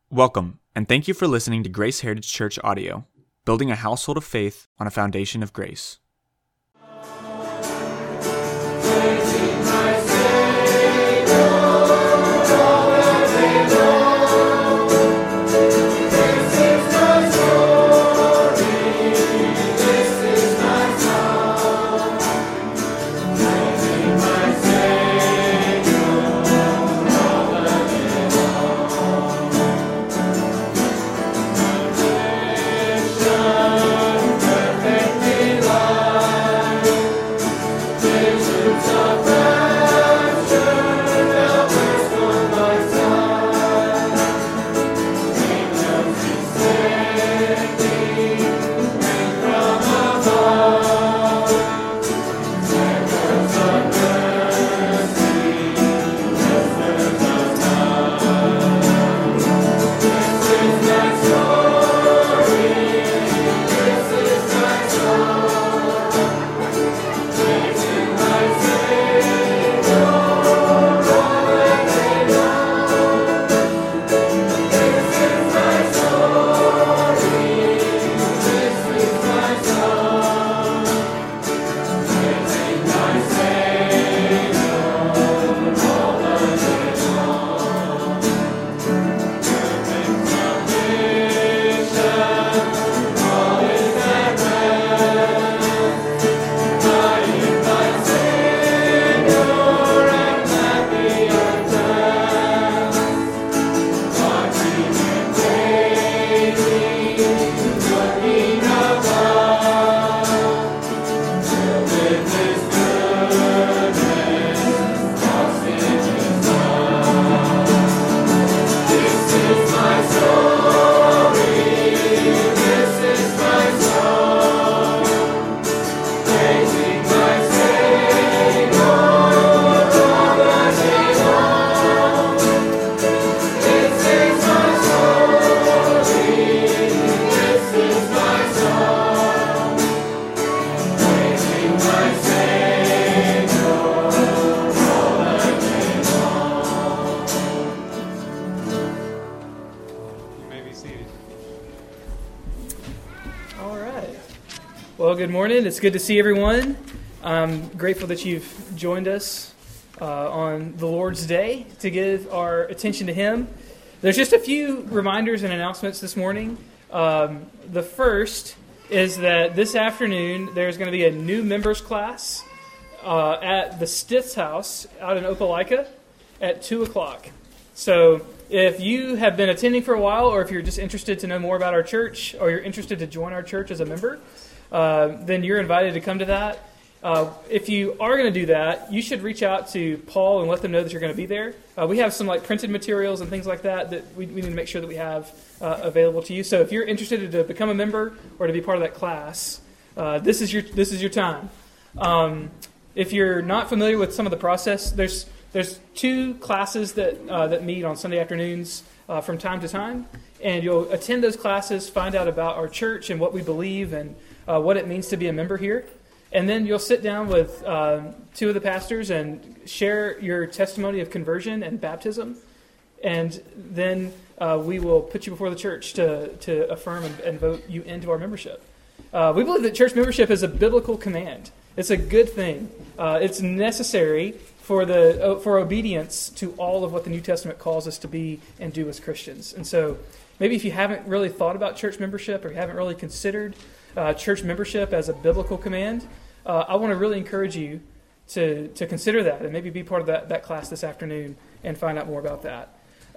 Welcome, and thank you for listening to Grace Heritage Church audio, building a household of faith on a foundation of grace. Good morning. It's good to see everyone. I'm grateful that you've joined us on the Lord's Day to give our attention to Him. There's just a few reminders and announcements this morning. The first is that this afternoon there's going to be a new members class at the Stith's house out in Opelika at 2 o'clock. So if you have been attending for a while, or if you're just interested to know more about our church, or you're interested to join our church as a member, then you're invited to come to that. If you are going to do that, you should reach out to Paul and let them know that you're going to be there. We have some printed materials and things like that we need to make sure that we have available to you. So if you're interested to become a member or to be part of that class, this is your time. If you're not familiar with some of the process, there's two classes that meet on Sunday afternoons from time to time, and you'll attend those classes, find out about our church and what we believe and what it means to be a member here. And then you'll sit down with two of the pastors and share your testimony of conversion and baptism. And then we will put you before the church to affirm and vote you into our membership. We believe that church membership is a biblical command. It's a good thing. It's necessary for obedience to all of what the New Testament calls us to be and do as Christians. And so maybe if you haven't really thought about church membership, or you haven't really considered church membership as a biblical command, I want to really encourage you to consider that and maybe be part of that class this afternoon and find out more about that.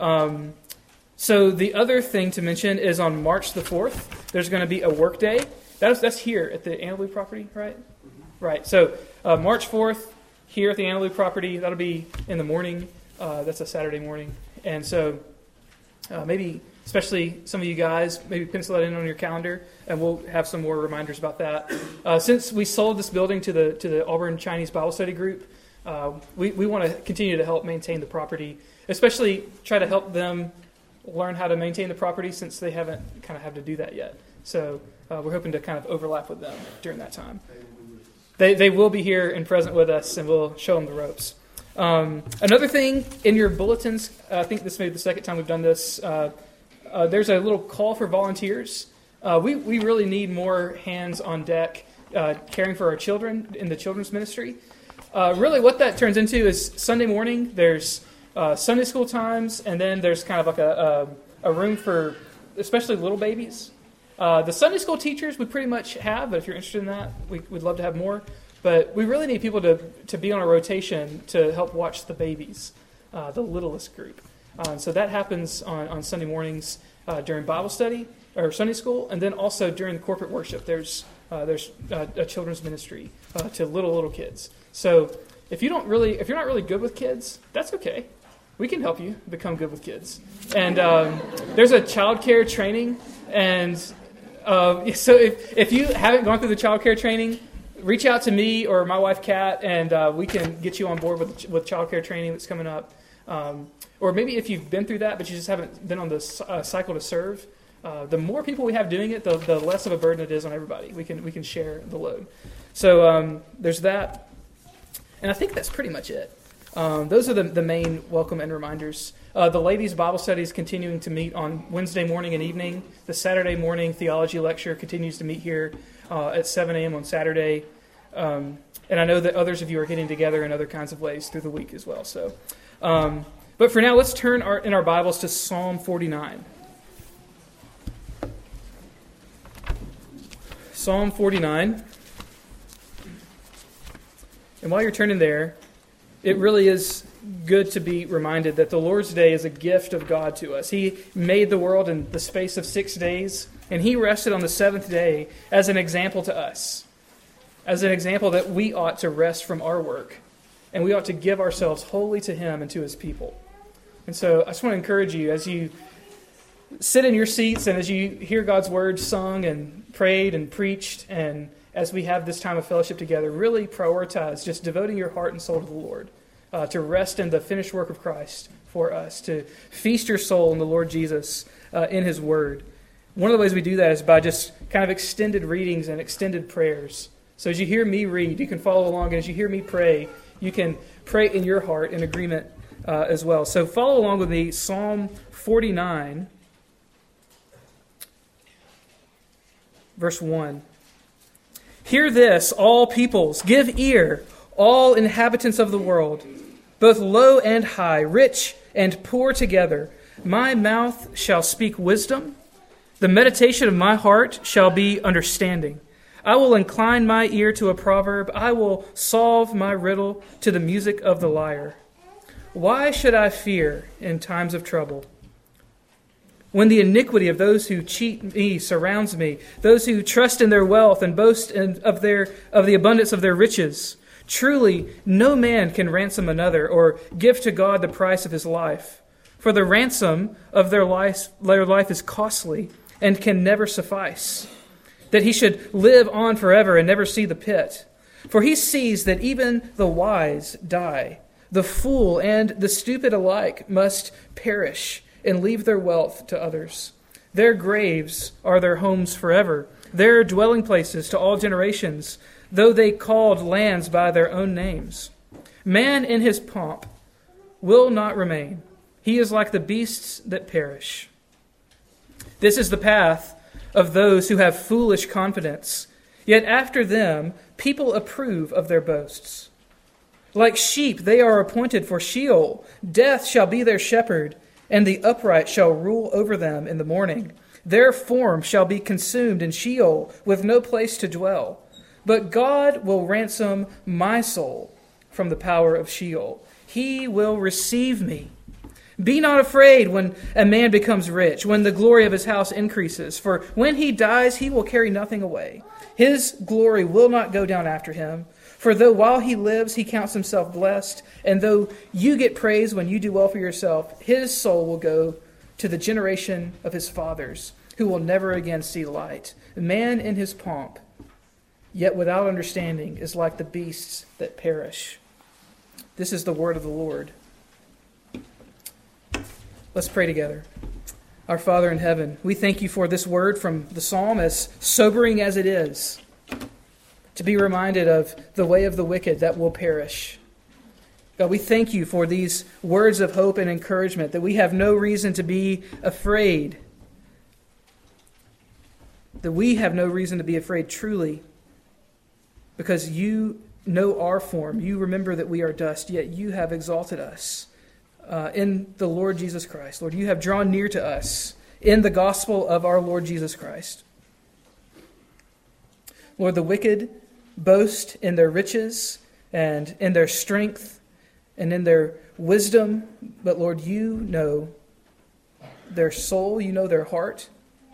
So the other thing to mention is on March the 4th, there's going to be a work day. That's here at the Annaloo property, right? Mm-hmm. Right. So March 4th, here at the Annaloo property, that'll be in the morning. That's a Saturday morning. And so maybe, especially some of you guys, maybe pencil that in on your calendar, and we'll have some more reminders about that. Since we sold this building to the Auburn Chinese Bible Study Group, we want to continue to help maintain the property, especially try to help them learn how to maintain the property since they haven't kind of had to do that yet. So we're hoping to kind of overlap with them during that time. They will be here and present with us, and we'll show them the ropes. Another thing in your bulletins, I think this may be the second time we've done this. there's a little call for volunteers. We really need more hands on deck caring for our children in the children's ministry. Really what that turns into is Sunday morning, there's Sunday school times, and then there's kind of like a room for especially little babies. The Sunday school teachers we pretty much have, but if you're interested in that, we'd love to have more. But we really need people to be on a rotation to help watch the babies, the littlest group. So that happens on Sunday mornings during Bible study or Sunday school, and then also during the corporate worship. There's a children's ministry to little kids. So if you're not really good with kids, that's okay. We can help you become good with kids. And there's a child care training, and so if you haven't gone through the child care training, reach out to me or my wife, Kat, and we can get you on board with child care training that's coming up. Or maybe if you've been through that, but you just haven't been on the cycle to serve, the more people we have doing it, the less of a burden it is on everybody. We can share the load. So there's that. And I think that's pretty much it. Those are the main welcome and reminders. The ladies' Bible study is continuing to meet on Wednesday morning and evening. The Saturday morning theology lecture continues to meet here at 7 a.m. on Saturday. And I know that others of you are getting together in other kinds of ways through the week as well. So, but for now, let's turn in our Bibles to Psalm 49. Psalm 49. And while you're turning there, it really is good to be reminded that the Lord's Day is a gift of God to us. He made the world in the space of 6 days, and He rested on the seventh day as an example to us, as an example that we ought to rest from our work, and we ought to give ourselves wholly to Him and to His people. And so I just want to encourage you, as you sit in your seats and as you hear God's Word sung and prayed and preached, and as we have this time of fellowship together, really prioritize just devoting your heart and soul to the Lord, to rest in the finished work of Christ for us, to feast your soul in the Lord Jesus in His Word. One of the ways we do that is by just kind of extended readings and extended prayers. So as you hear me read, you can follow along, and as you hear me pray, you can pray in your heart in agreement as well. So follow along with me, Psalm 49, verse 1. Hear this, all peoples, give ear, all inhabitants of the world, both low and high, rich and poor together. My mouth shall speak wisdom, the meditation of my heart shall be understanding. I will incline my ear to a proverb, I will solve my riddle to the music of the lyre. Why should I fear in times of trouble? When the iniquity of those who cheat me surrounds me, those who trust in their wealth and boast of the abundance of their riches. Truly, no man can ransom another or give to God the price of his life. For the ransom of their life is costly and can never suffice, that he should live on forever and never see the pit. For he sees that even the wise die. The fool and the stupid alike must perish and leave their wealth to others. Their graves are their homes forever, their dwelling places to all generations, though they called lands by their own names. Man in his pomp will not remain. He is like the beasts that perish. This is the path of those who have foolish confidence. Yet after them, people approve of their boasts. Like sheep, they are appointed for Sheol. Death shall be their shepherd, and the upright shall rule over them in the morning. Their form shall be consumed in Sheol, with no place to dwell. But God will ransom my soul from the power of Sheol. He will receive me. Be not afraid when a man becomes rich, when the glory of his house increases. For when he dies, he will carry nothing away. His glory will not go down after him. For though while he lives, he counts himself blessed, and though you get praise when you do well for yourself, his soul will go to the generation of his fathers, who will never again see light. Man in his pomp, yet without understanding, is like the beasts that perish. This is the word of the Lord. Let's pray together. Our Father in heaven, we thank you for this word from the psalm, as sobering as it is, to be reminded of the way of the wicked that will perish. God, we thank you for these words of hope and encouragement, that we have no reason to be afraid that we have no reason to be afraid truly, because you know our form. You remember that we are dust, yet you have exalted us in the Lord Jesus Christ. Lord, you have drawn near to us in the gospel of our Lord Jesus Christ. Lord, the wicked boast in their riches and in their strength and in their wisdom, but Lord, you know their soul, you know their heart.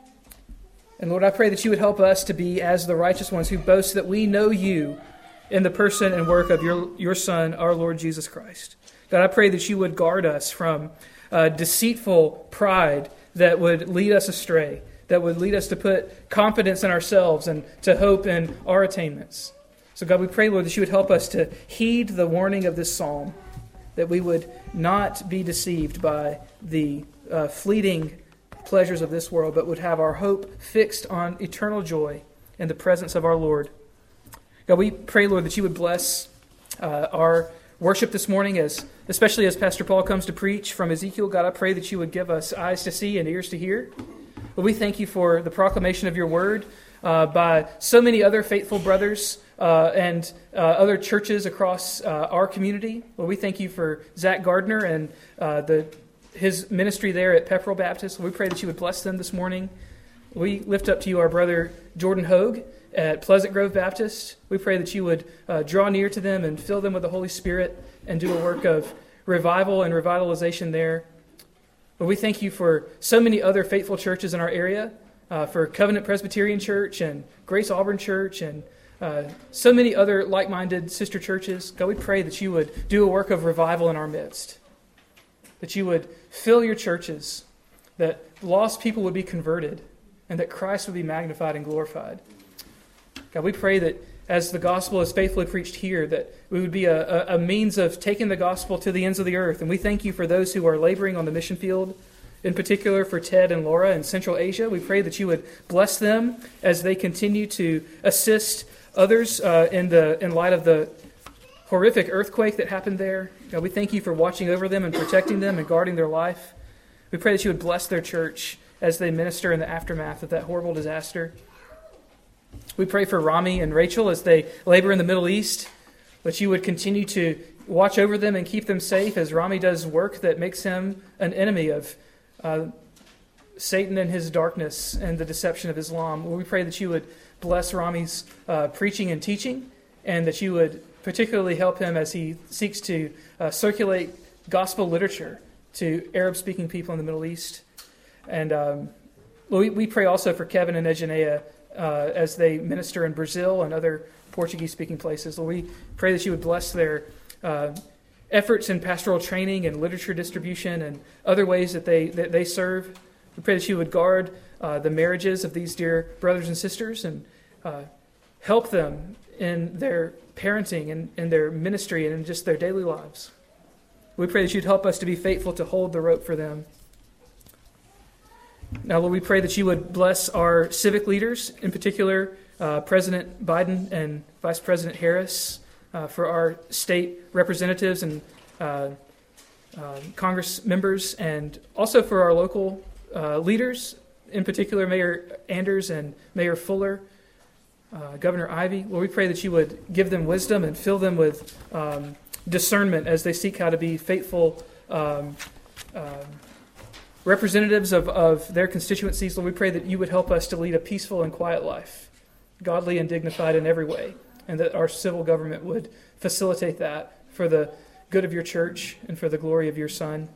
And Lord, I pray that you would help us to be as the righteous ones who boast that we know you in the person and work of your Son, our Lord Jesus Christ. God, I pray that you would guard us from deceitful pride that would lead us astray, that would lead us to put confidence in ourselves and to hope in our attainments. So God, we pray, Lord, that you would help us to heed the warning of this psalm, that we would not be deceived by the fleeting pleasures of this world, but would have our hope fixed on eternal joy in the presence of our Lord. God, we pray, Lord, that you would bless our worship this morning, especially as Pastor Paul comes to preach from Ezekiel. God, I pray that you would give us eyes to see and ears to hear. But we thank you for the proclamation of your word by so many other faithful brothers and other churches across our community. Lord, we thank you for Zach Gardner and his ministry there at Pepperell Baptist. We pray that you would bless them this morning. We lift up to you our brother Jordan Hogue at Pleasant Grove Baptist. We pray that you would draw near to them and fill them with the Holy Spirit and do a work of revival and revitalization there. But we thank you for so many other faithful churches in our area, for Covenant Presbyterian Church and Grace Auburn Church and so many other like-minded sister churches. God, we pray that you would do a work of revival in our midst, that you would fill your churches, that lost people would be converted, and that Christ would be magnified and glorified. God, we pray that as the gospel is faithfully preached here, that we would be a means of taking the gospel to the ends of the earth. And we thank you for those who are laboring on the mission field, in particular for Ted and Laura in Central Asia. We pray that you would bless them as they continue to assist others in light of the horrific earthquake that happened there. God, we thank you for watching over them and protecting them and guarding their life. We pray that you would bless their church as they minister in the aftermath of that horrible disaster. We pray for Rami and Rachel as they labor in the Middle East, that you would continue to watch over them and keep them safe as Rami does work that makes him an enemy of Satan and his darkness and the deception of Islam. We pray that you would bless Rami's preaching and teaching, and that you would particularly help him as he seeks to circulate gospel literature to Arab-speaking people in the Middle East. And we pray also for Kevin and Ejanea as they minister in Brazil and other Portuguese-speaking places. Lord, we pray that you would bless their efforts in pastoral training and literature distribution and other ways that they serve. We pray that you would guard the marriages of these dear brothers and sisters and help them in their parenting and in their ministry and in just their daily lives. We pray that you'd help us to be faithful to hold the rope for them. Now, Lord, we pray that you would bless our civic leaders, in particular President Biden and Vice President Harris, for our state representatives and Congress members, and also for our local leaders, in particular Mayor Anders and Mayor Fuller, Governor Ivey. Lord, we pray that you would give them wisdom and fill them with discernment as they seek how to be faithful representatives of their constituencies. Lord, we pray that you would help us to lead a peaceful and quiet life, godly and dignified in every way, and that our civil government would facilitate that for the good of your church and for the glory of your Son.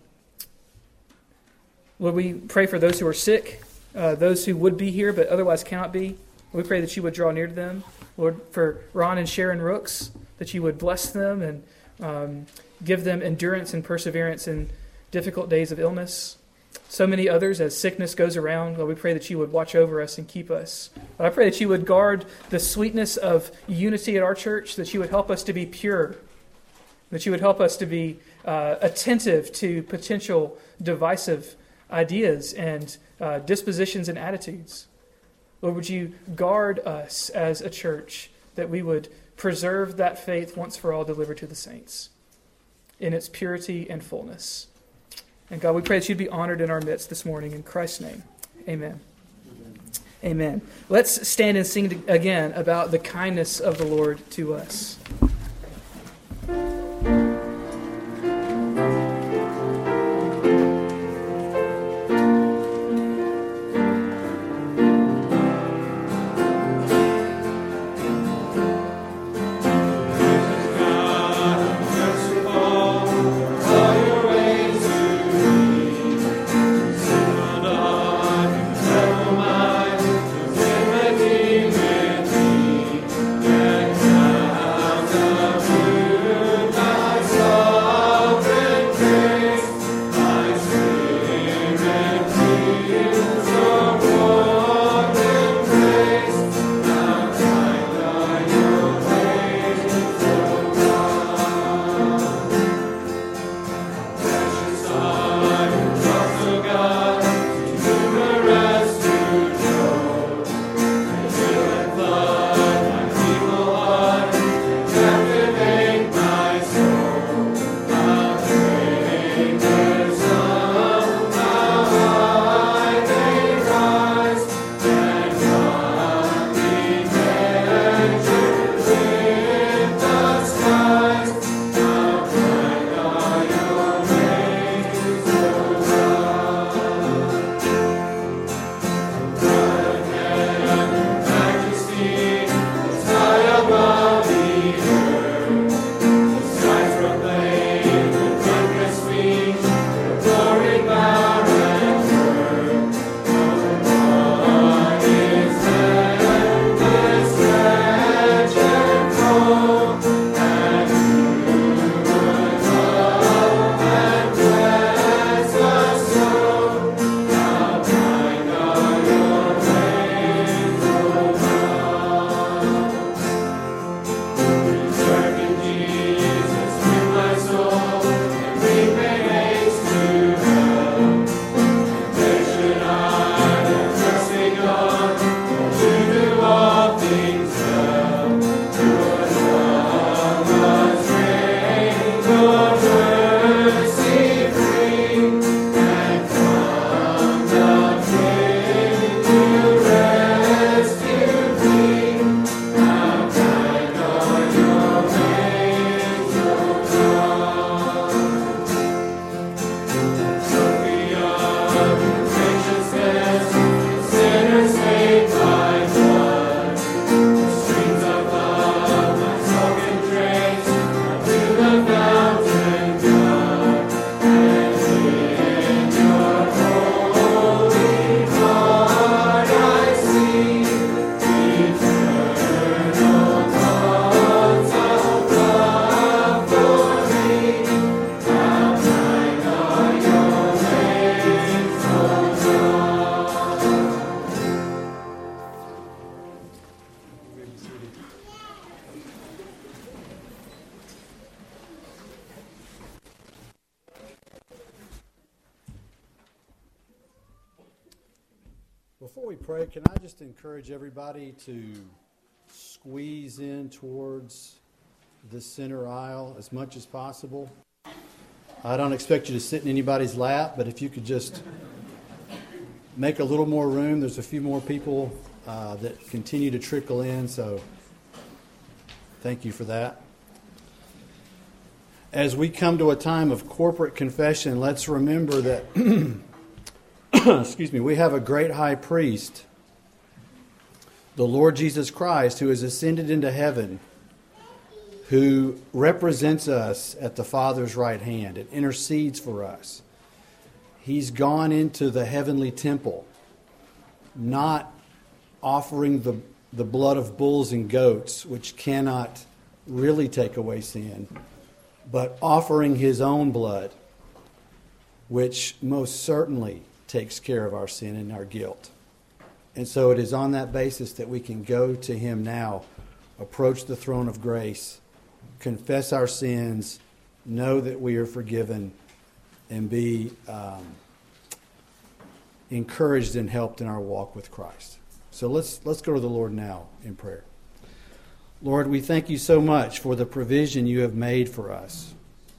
Lord, we pray for those who are sick, those who would be here but otherwise cannot be. We pray that you would draw near to them. Lord, for Ron and Sharon Rooks, that you would bless them and give them endurance and perseverance in difficult days of illness. So many others, as sickness goes around, Lord, we pray that you would watch over us and keep us. Lord, I pray that you would guard the sweetness of unity at our church, that you would help us to be pure, that you would help us to be attentive to potential divisive ideas and dispositions and attitudes. Lord, would you guard us as a church, that we would preserve that faith once for all delivered to the saints in its purity and fullness. And God, we pray that you'd be honored in our midst this morning. In Christ's name, amen. Amen. Let's stand and sing again about the kindness of the Lord to us. Before we pray, can I just encourage everybody to squeeze in towards the center aisle as much as possible? I don't expect you to sit in anybody's lap, but if you could just make a little more room. There's a few more people that continue to trickle in, so thank you for that. As we come to a time of corporate confession, let's remember that excuse me, we have a great high priest, the Lord Jesus Christ, who has ascended into heaven, who represents us at the Father's right hand and intercedes for us. He's gone into the heavenly temple, not offering the blood of bulls and goats, which cannot really take away sin, but offering his own blood, which most certainly takes care of our sin and our guilt. And so it is on that basis that we can go to him now, approach the throne of grace, confess our sins, know that we are forgiven, and be encouraged and helped in our walk with Christ. So let's go to the Lord now in prayer. Lord, we thank you so much for the provision you have made for us.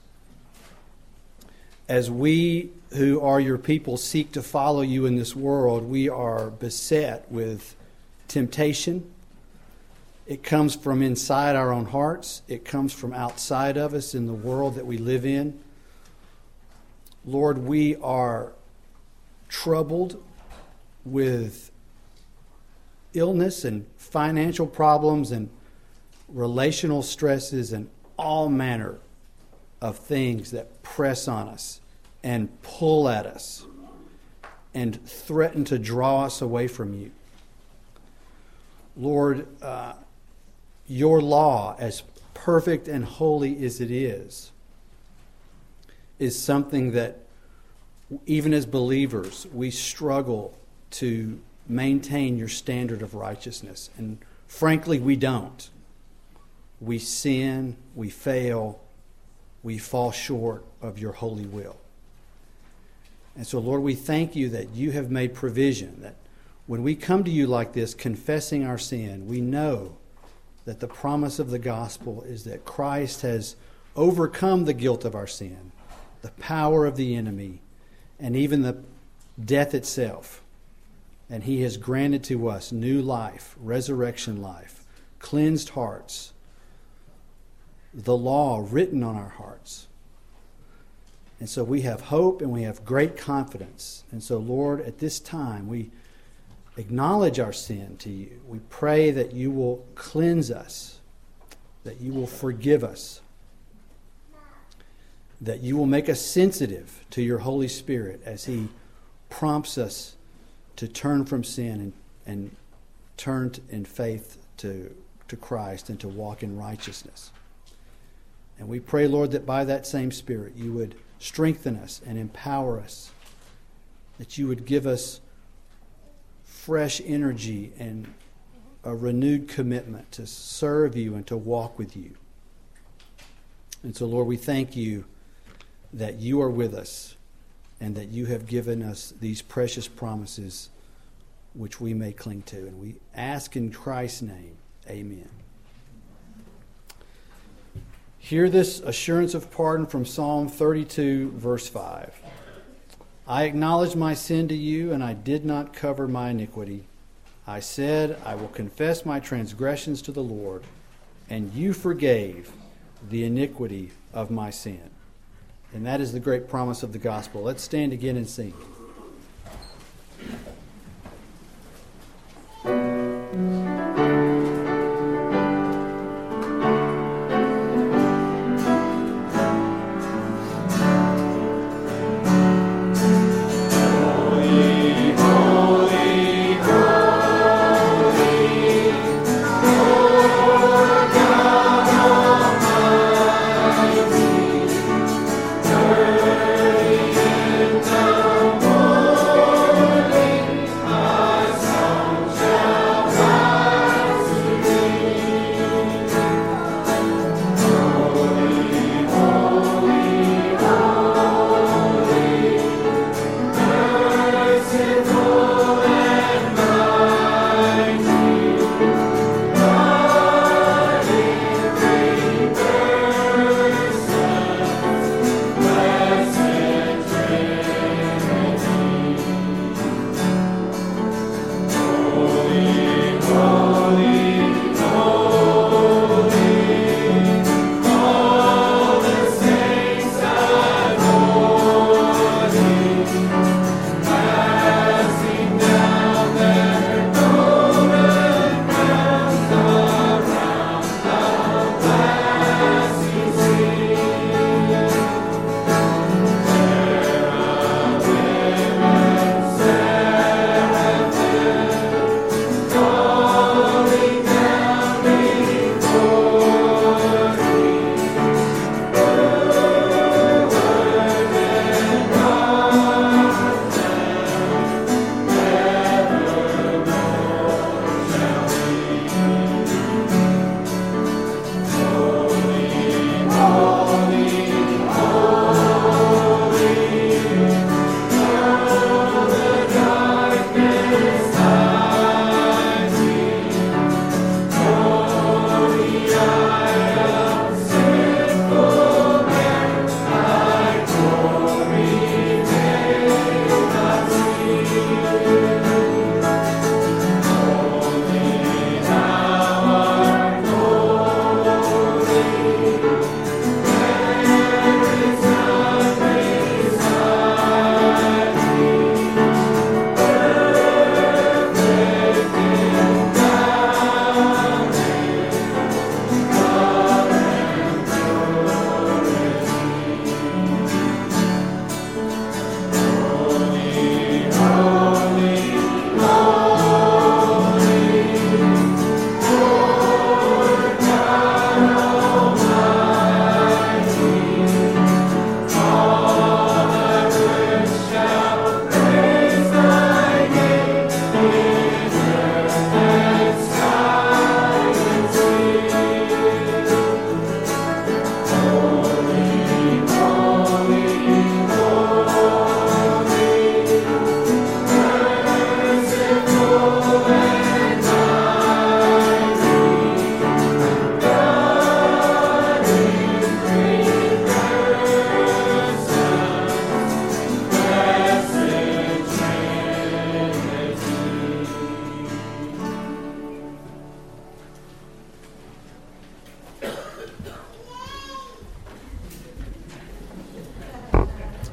As we who are your people seek to follow you in this world, we are beset with temptation. It comes from inside our own hearts. It comes from outside of us in the world that we live in. Lord, we are troubled with illness and financial problems and relational stresses and all manner of things that press on us and pull at us and threaten to draw us away from you. Lord, your law, as perfect and holy as it is something that even as believers we struggle to maintain your standard of righteousness. And frankly, we don't. We sin, we fail, we fall short of your holy will. And so, Lord, we thank you that you have made provision, that when we come to you like this, confessing our sin, we know that the promise of the gospel is that Christ has overcome the guilt of our sin, the power of the enemy, and even the death itself. And he has granted to us new life, resurrection life, cleansed hearts, the law written on our hearts. And so we have hope and we have great confidence. And so, Lord, at this time, we acknowledge our sin to you. We pray that you will cleanse us, that you will forgive us, that you will make us sensitive to your Holy Spirit as he prompts us to turn from sin and turn in faith to Christ and to walk in righteousness. And we pray, Lord, that by that same Spirit you would strengthen us and empower us, that you would give us fresh energy and a renewed commitment to serve you and to walk with you. And so, Lord, we thank you that you are with us and that you have given us these precious promises which we may cling to. And we ask in Christ's name, amen. Hear this assurance of pardon from Psalm 32, verse 5. I acknowledged my sin to you, and I did not cover my iniquity. I said, I will confess my transgressions to the Lord, and you forgave the iniquity of my sin. And that is the great promise of the gospel. Let's stand again and sing. Turning into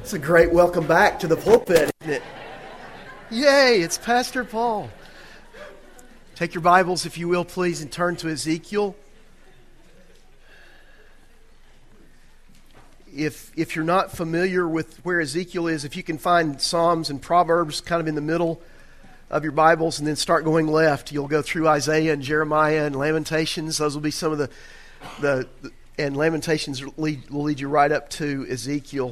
It's a great welcome back to the pulpit, isn't it? Yay, it's Pastor Paul. Take your Bibles, if you will, please, and turn to Ezekiel. If you're not familiar with where Ezekiel is, if you can find Psalms and Proverbs kind of in the middle of your Bibles and then start going left, you'll go through Isaiah and Jeremiah and Lamentations. Those will be some of and Lamentations will lead you right up to Ezekiel.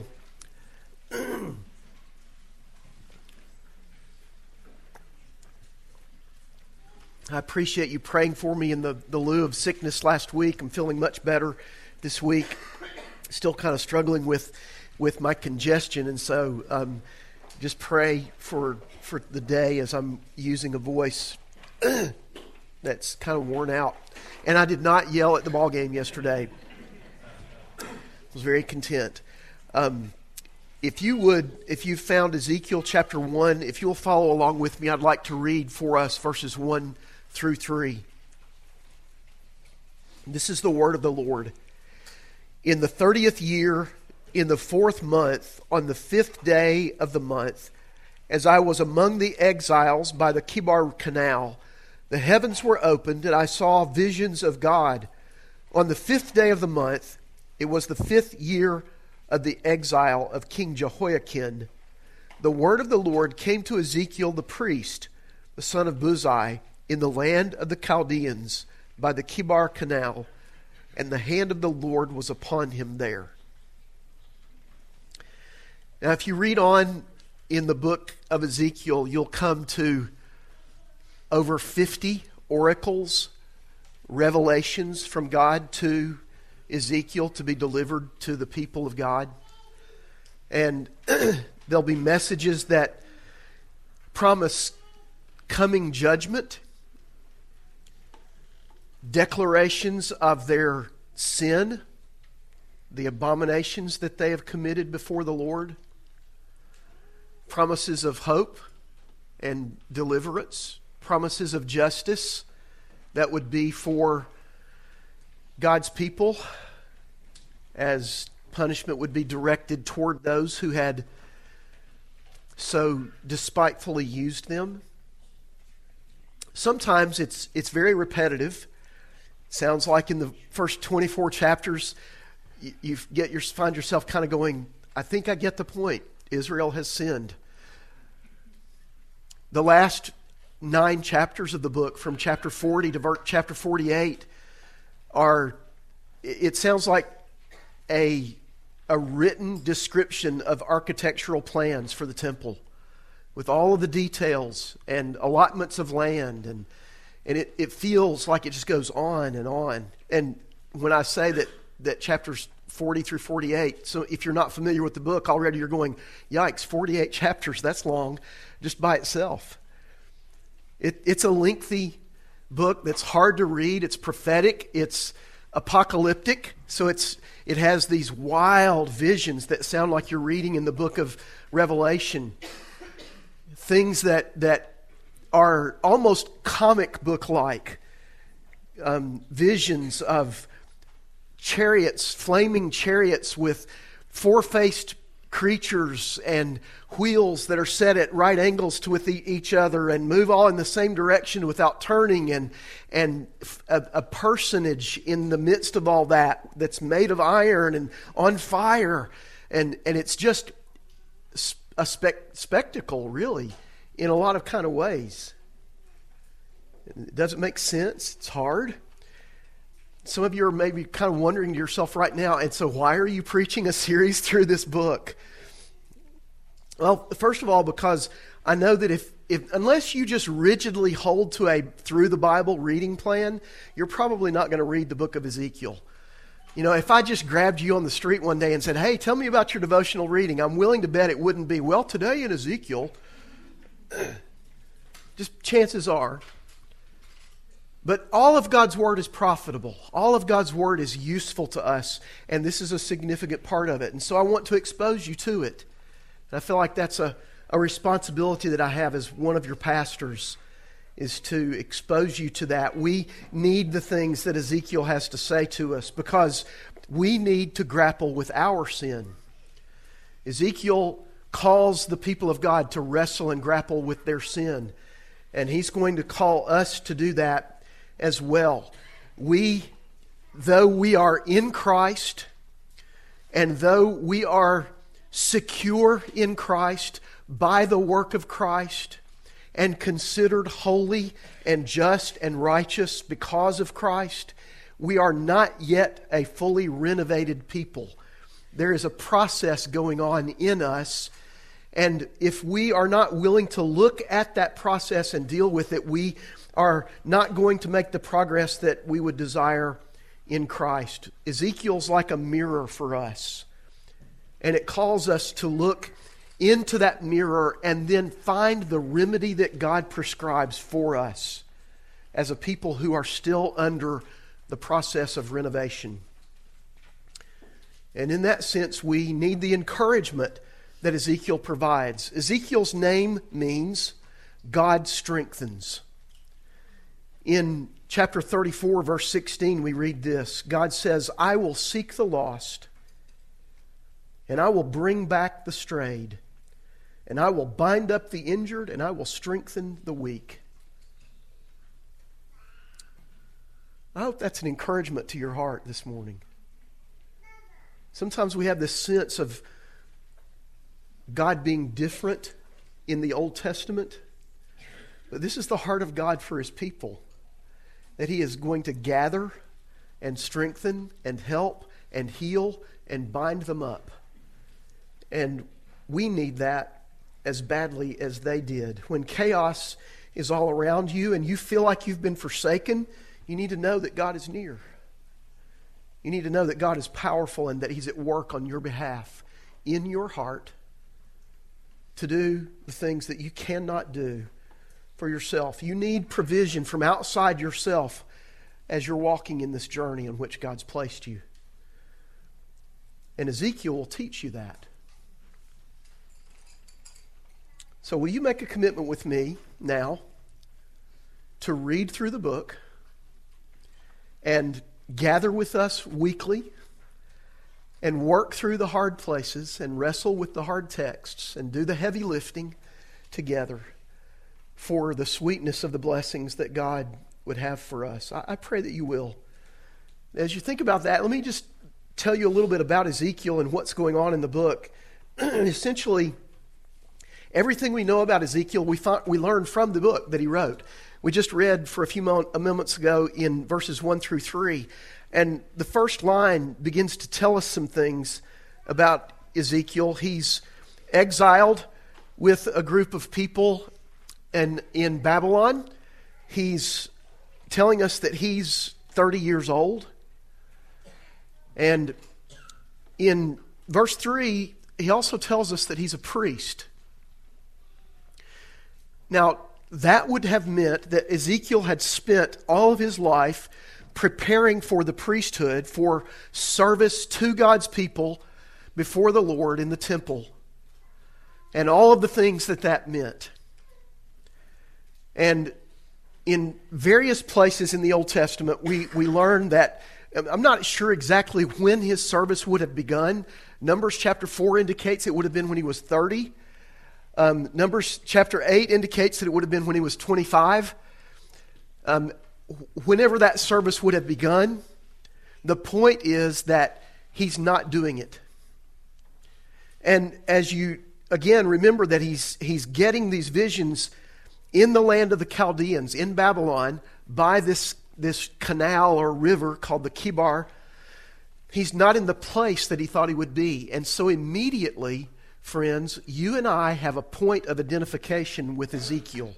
I appreciate you praying for me in the lieu of sickness last week. I'm feeling much better this week. Still kind of struggling with my congestion, and so just pray for the day as I'm using a voice that's kind of worn out. And I did not yell at the ball game yesterday. I was very content. If you found Ezekiel chapter 1, if you'll follow along with me, I'd like to read for us verses 1 through 3. This is the word of the Lord. In the 30th year, in the 4th month, on the 5th day of the month, as I was among the exiles by the Kibar Canal, the heavens were opened, and I saw visions of God. On the 5th day of the month, it was the 5th year of the exile of King Jehoiakim. The word of the Lord came to Ezekiel the priest, the son of Buzi, in the land of the Chaldeans by the Kibar Canal, and the hand of the Lord was upon him there. Now, if you read on in the book of Ezekiel, you'll come to over 50 oracles, revelations from God to Ezekiel to be delivered to the people of God. And there'll be messages that promise coming judgment, declarations of their sin, the abominations that they have committed before the Lord, promises of hope and deliverance, promises of justice that would be for God's people as punishment would be directed toward those who had so despitefully used them. Sometimes it's very repetitive. Sounds like in the first 24 chapters, you find yourself kind of going, I think I get the point. Israel has sinned. The last 9 chapters of the book, from chapter 40 to chapter 48, it sounds like a written description of architectural plans for the temple, with all of the details and allotments of land, and it feels like it just goes on and on. And when I say that chapters 40 through 48, so if you're not familiar with the book, already you're going, yikes, 48 chapters, that's long just by itself. It's a lengthy book that's hard to read. It's prophetic. It's apocalyptic. So it has these wild visions that sound like you're reading in the book of Revelation. Things that are almost comic book-like. Visions of chariots, flaming chariots with four-faced creatures and wheels that are set at right angles with each other and move all in the same direction without turning, and a personage in the midst of all that's made of iron and on fire, and it's just a spectacle, really, in a lot of kind of ways. It doesn't make sense. It's hard. Some of you are maybe kind of wondering to yourself right now, and so why are you preaching a series through this book? Well, first of all, because I know that if unless you just rigidly hold to a through the Bible reading plan, you're probably not going to read the book of Ezekiel. You know, if I just grabbed you on the street one day and said, hey, tell me about your devotional reading, I'm willing to bet it wouldn't be, well, today in Ezekiel, just chances are. But all of God's Word is profitable. All of God's Word is useful to us, and this is a significant part of it. And so I want to expose you to it. And I feel like that's a responsibility that I have as one of your pastors, is to expose you to that. We need the things that Ezekiel has to say to us because we need to grapple with our sin. Ezekiel calls the people of God to wrestle and grapple with their sin. And he's going to call us to do that as well. Though we are in Christ, and though we are secure in Christ by the work of Christ, and considered holy and just and righteous because of Christ, we are not yet a fully renovated people. There is a process going on in us, and if we are not willing to look at that process and deal with it, we are not going to make the progress that we would desire in Christ. Ezekiel's like a mirror for us, and it calls us to look into that mirror and then find the remedy that God prescribes for us as a people who are still under the process of renovation. And in that sense, we need the encouragement that Ezekiel provides. Ezekiel's name means God strengthens. In chapter 34, verse 16, we read this. God says, I will seek the lost, and I will bring back the strayed, and I will bind up the injured, and I will strengthen the weak. I hope that's an encouragement to your heart this morning. Sometimes we have this sense of God being different in the Old Testament, but this is the heart of God for His people, that He is going to gather and strengthen and help and heal and bind them up. And we need that as badly as they did. When chaos is all around you and you feel like you've been forsaken, you need to know that God is near. You need to know that God is powerful and that He's at work on your behalf in your heart to do the things that you cannot do for yourself. You need provision from outside yourself as you're walking in this journey in which God's placed you. And Ezekiel will teach you that. So will you make a commitment with me now to read through the book and gather with us weekly and work through the hard places and wrestle with the hard texts and do the heavy lifting together for the sweetness of the blessings that God would have for us? I pray that you will. As you think about that, let me just tell you a little bit about Ezekiel and what's going on in the book. Essentially, everything we know about Ezekiel, we learned from the book that he wrote. We just read for a few moments ago in verses 1 through 3. And the first line begins to tell us some things about Ezekiel. He's exiled with a group of people in Babylon. He's telling us that he's 30 years old. And in verse 3, he also tells us that he's a priest. Now, that would have meant that Ezekiel had spent all of his life preparing for the priesthood, for service to God's people before the Lord in the temple, and all of the things that meant. And in various places in the Old Testament, we learn that, I'm not sure exactly when his service would have begun. Numbers chapter 4 indicates it would have been when he was 30. Numbers chapter 8 indicates that it would have been when he was 25. Whenever that service would have begun, the point is that he's not doing it. And as you, again, remember that he's getting these visions in the land of the Chaldeans, in Babylon, by this canal or river called the Kibar. He's not in the place that he thought he would be. And so immediately, friends, you and I have a point of identification with Ezekiel.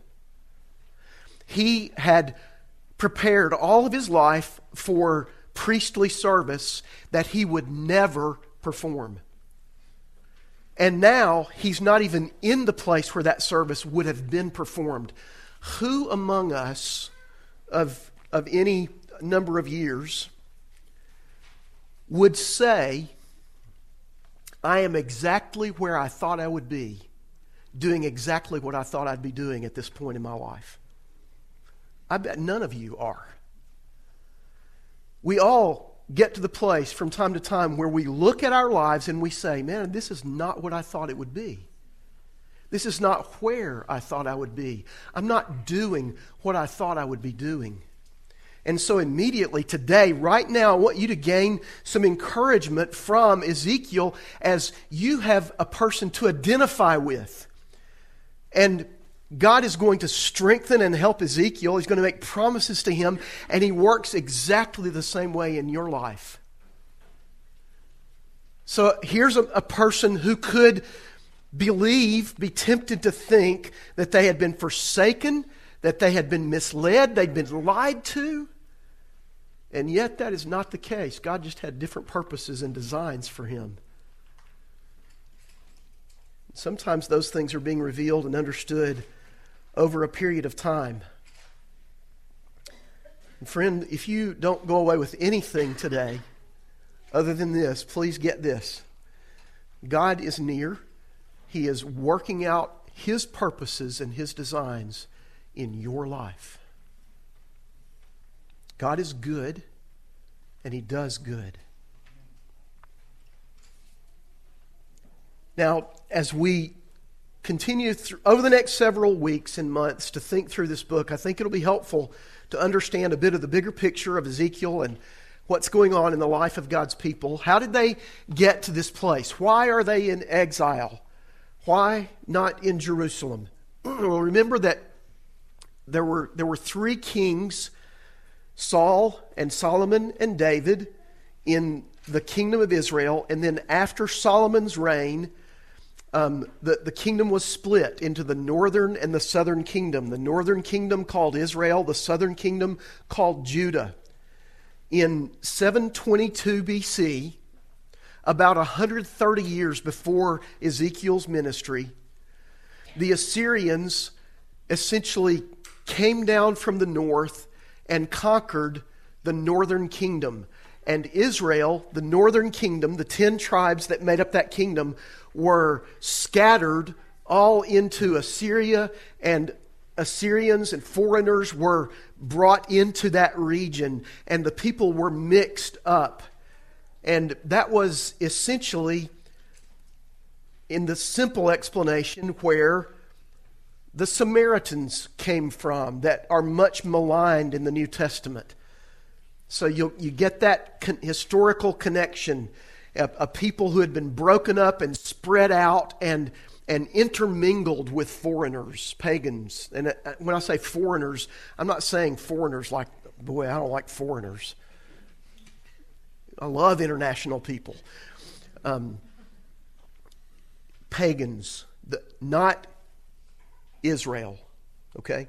He had prepared all of his life for priestly service that he would never perform. And now he's not even in the place where that service would have been performed. Who among us of any number of years would say, I am exactly where I thought I would be, doing exactly what I thought I'd be doing at this point in my life? I bet none of you are. We all get to the place from time to time where we look at our lives and we say, man, this is not what I thought it would be. This is not where I thought I would be. I'm not doing what I thought I would be doing. And so immediately today, right now, I want you to gain some encouragement from Ezekiel as you have a person to identify with. And God is going to strengthen and help Ezekiel. He's going to make promises to him, and he works exactly the same way in your life. So here's a person who could be tempted to think that they had been forsaken, that they had been misled, they'd been lied to. And yet that is not the case. God just had different purposes and designs for him. Sometimes those things are being revealed and understood over a period of time. And friend, if you don't go away with anything today other than this, please get this. God is near. He is working out His purposes and His designs in your life. God is good, and He does good. Now, as we continue over the next several weeks and months to think through this book, I think it'll be helpful to understand a bit of the bigger picture of Ezekiel and what's going on in the life of God's people. How did they get to this place? Why are they in exile? Why not in Jerusalem? Well, remember that there were three kings, Saul and Solomon and David, in the kingdom of Israel. And then after Solomon's reign, the kingdom was split into the northern and the southern kingdom. The northern kingdom called Israel, the southern kingdom called Judah. In 722 BC, about 130 years before Ezekiel's ministry, the Assyrians essentially came down from the north and conquered the northern kingdom. And Israel, the northern kingdom, the 10 tribes that made up that kingdom, were scattered all into Assyria, and Assyrians and foreigners were brought into that region, and the people were mixed up. And that was essentially, in the simple explanation, where the Samaritans came from, that are much maligned in the New Testament. So you get that historical connection, a people who had been broken up and spread out and intermingled with foreigners, pagans. And when I say foreigners, I'm not saying foreigners like, boy, I don't like foreigners. I love international people. Pagans, not Israel, okay?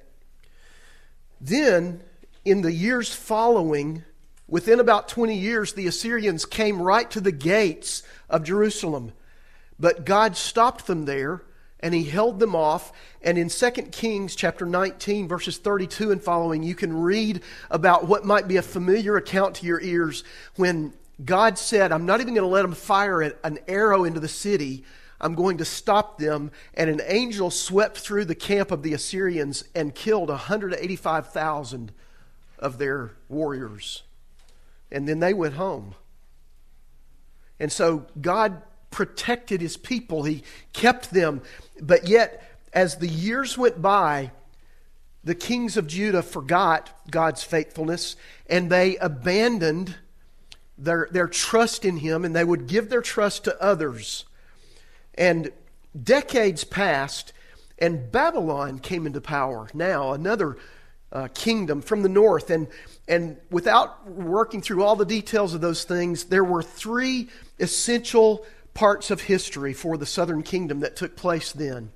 Then, in the years following, within about 20 years, the Assyrians came right to the gates of Jerusalem. But God stopped them there, and He held them off. And in 2 Kings chapter 19, verses 32 and following, you can read about what might be a familiar account to your ears when God said, I'm not even going to let them fire an arrow into the city. I'm going to stop them. And an angel swept through the camp of the Assyrians and killed 185,000 of their warriors. And then they went home. And so God protected His people. He kept them. But yet, as the years went by, the kings of Judah forgot God's faithfulness, and they abandoned their trust in Him, and they would give their trust to others. And decades passed, and Babylon came into power. Now, another kingdom from the north. And without working through all the details of those things, there were three essential parts of history for the southern kingdom that took place then.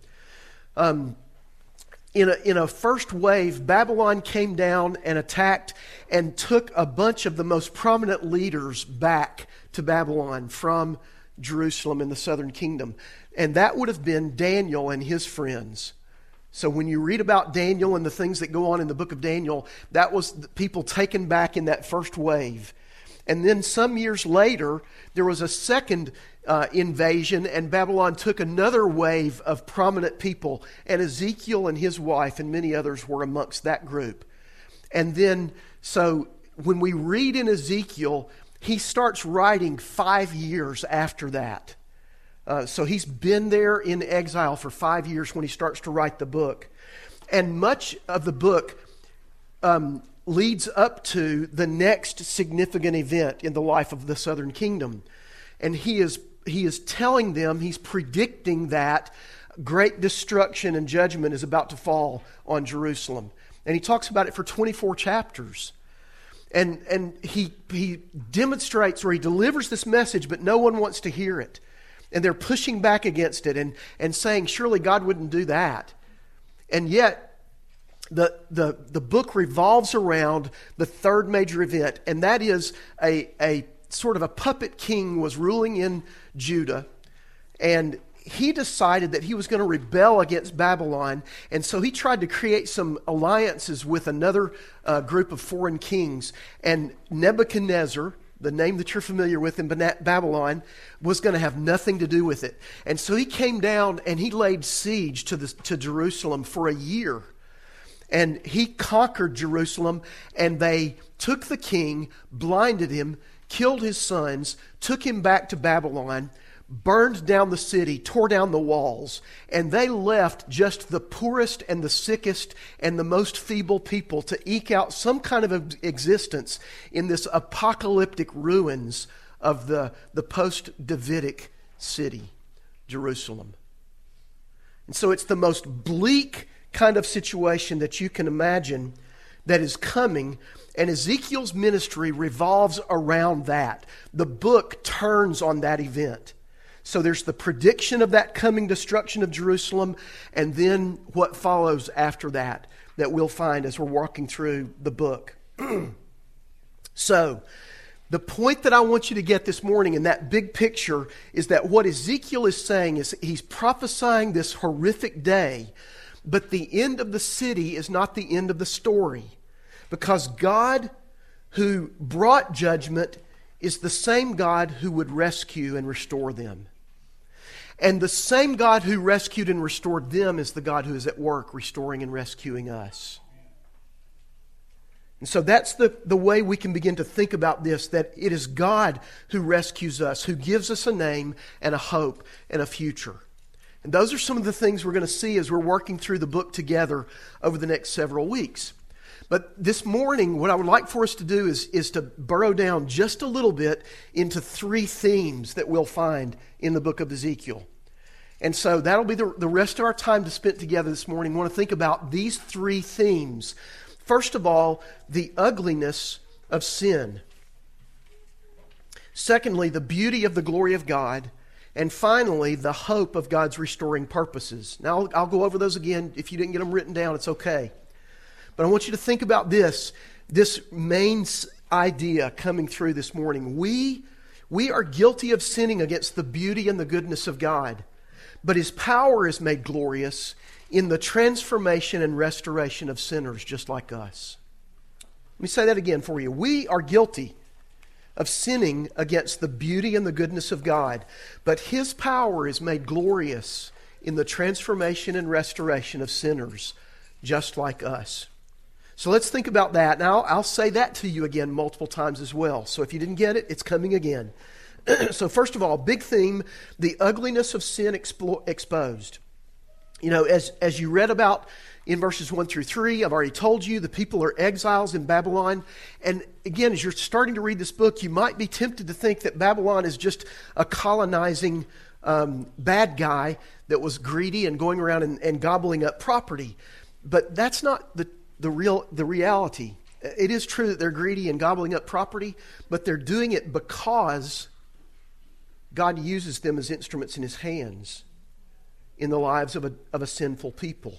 In a first wave, Babylon came down and attacked and took a bunch of the most prominent leaders back to Babylon from Jerusalem in the southern kingdom. And that would have been Daniel and his friends. So when you read about Daniel and the things that go on in the book of Daniel, that was the people taken back in that first wave. And then some years later, there was a second invasion, and Babylon took another wave of prominent people. And Ezekiel and his wife and many others were amongst that group. And then, so when we read in Ezekiel, he starts writing 5 years after that. So he's been there in exile for 5 years when he starts to write the book. And much of the book leads up to the next significant event in the life of the southern kingdom. And he is telling them, he's predicting that great destruction and judgment is about to fall on Jerusalem. And he talks about it for 24 chapters. And he demonstrates, or he delivers this message, but no one wants to hear it. And they're pushing back against it and saying, surely God wouldn't do that. And yet, the book revolves around the third major event, and that is a sort of a puppet king was ruling in Judah, and he decided that he was going to rebel against Babylon, and so he tried to create some alliances with another group of foreign kings. And Nebuchadnezzar, the name that you're familiar with in Babylon, was going to have nothing to do with it. And so he came down and he laid siege to Jerusalem for a year. And he conquered Jerusalem, and they took the king, blinded him, killed his sons, took him back to Babylon, burned down the city, tore down the walls, and they left just the poorest and the sickest and the most feeble people to eke out some kind of existence in this apocalyptic ruins of the post-Davidic city, Jerusalem. And so it's the most bleak kind of situation that you can imagine that is coming, and Ezekiel's ministry revolves around that. The book turns on that event. So there's the prediction of that coming destruction of Jerusalem, and then what follows after that we'll find as we're walking through the book. So, the point that I want you to get this morning in that big picture is that what Ezekiel is saying is he's prophesying this horrific day, but the end of the city is not the end of the story, because God who brought judgment is the same God who would rescue and restore them. And the same God who rescued and restored them is the God who is at work restoring and rescuing us. And so that's the way we can begin to think about this, that it is God who rescues us, who gives us a name and a hope and a future. And those are some of the things we're going to see as we're working through the book together over the next several weeks. But this morning, what I would like for us to do is to burrow down just a little bit into 3 themes that we'll find in the book of Ezekiel. And so that'll be the rest of our time to spend together this morning. We want to think about these 3 themes. First of all, the ugliness of sin. Secondly, the beauty of the glory of God. And finally, the hope of God's restoring purposes. Now, I'll go over those again. If you didn't get them written down, it's okay. But I want you to think about this main idea coming through this morning. We are guilty of sinning against the beauty and the goodness of God, but His power is made glorious in the transformation and restoration of sinners just like us. Let me say that again for you. We are guilty of sinning against the beauty and the goodness of God, but His power is made glorious in the transformation and restoration of sinners just like us. So let's think about that. Now, I'll say that to you again multiple times as well. So if you didn't get it, it's coming again. So first of all, big theme, the ugliness of sin exposed. You know, as you read about in verses 1 through 3, I've already told you the people are exiles in Babylon. And again, as you're starting to read this book, you might be tempted to think that Babylon is just a colonizing bad guy that was greedy and going around and gobbling up property. But that's not the reality. It is true that they're greedy and gobbling up property, but they're doing it because God uses them as instruments in His hands in the lives of a sinful people.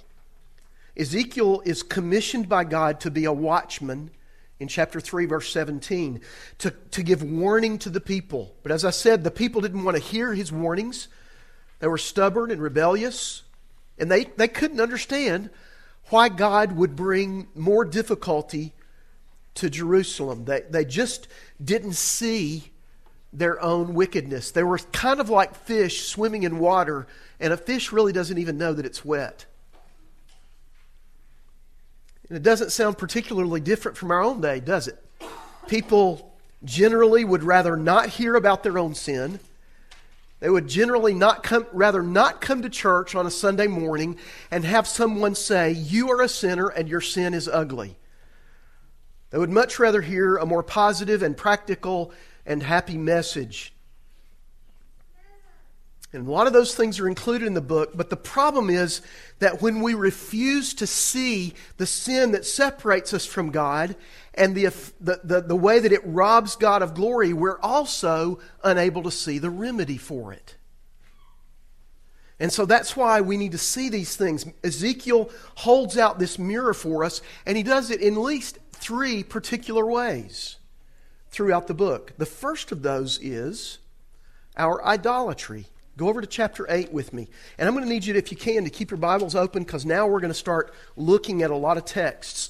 Ezekiel is commissioned by God to be a watchman in chapter 3, verse 17, to give warning to the people. But as I said, the people didn't want to hear his warnings. They were stubborn and rebellious, and they couldn't understand why God would bring more difficulty to Jerusalem. They just didn't see their own wickedness. They were kind of like fish swimming in water, and a fish really doesn't even know that it's wet. And it doesn't sound particularly different from our own day, does it? People generally would rather not hear about their own sin. They would generally rather not come to church on a Sunday morning and have someone say, "You are a sinner and your sin is ugly." They would much rather hear a more positive and practical and happy message. And a lot of those things are included in the book, but the problem is that when we refuse to see the sin that separates us from God and the way that it robs God of glory, we're also unable to see the remedy for it. And so that's why we need to see these things. Ezekiel holds out this mirror for us, and he does it in at least 3 particular ways throughout the book. The first of those is our idolatry. Go over to chapter 8 with me. And I'm going to need you, if you can, to keep your Bibles open, because now we're going to start looking at a lot of texts.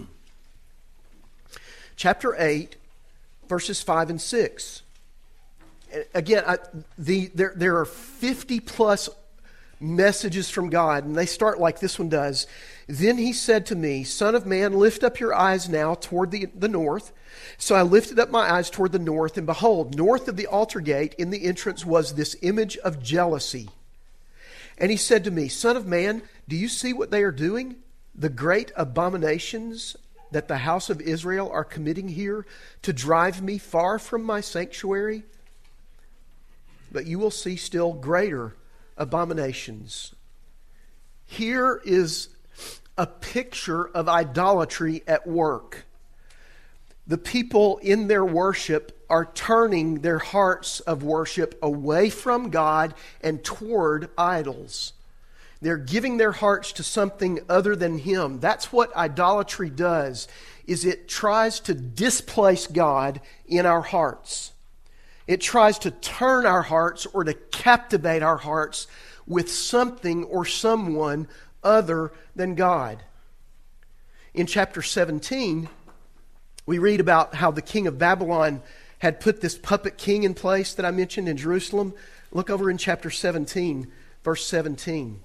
Chapter 8, verses 5 and 6. Again, there are 50 plus messages from God, and they start like this one does. Then he said to me, "Son of man, lift up your eyes now toward the north." So I lifted up my eyes toward the north, and behold, north of the altar gate in the entrance was this image of jealousy. And he said to me, "Son of man, do you see what they are doing? The great abominations that the house of Israel are committing here to drive me far from my sanctuary? But you will see still greater abominations." Here is a picture of idolatry at work. The people in their worship are turning their hearts of worship away from God and toward idols. They're giving their hearts to something other than Him. That's what idolatry does, is it tries to displace God in our hearts. It tries to turn our hearts or to captivate our hearts with something or someone other than God. In chapter 17, we read about how the king of Babylon had put this puppet king in place that I mentioned in Jerusalem. Look over in chapter 17, verse 17.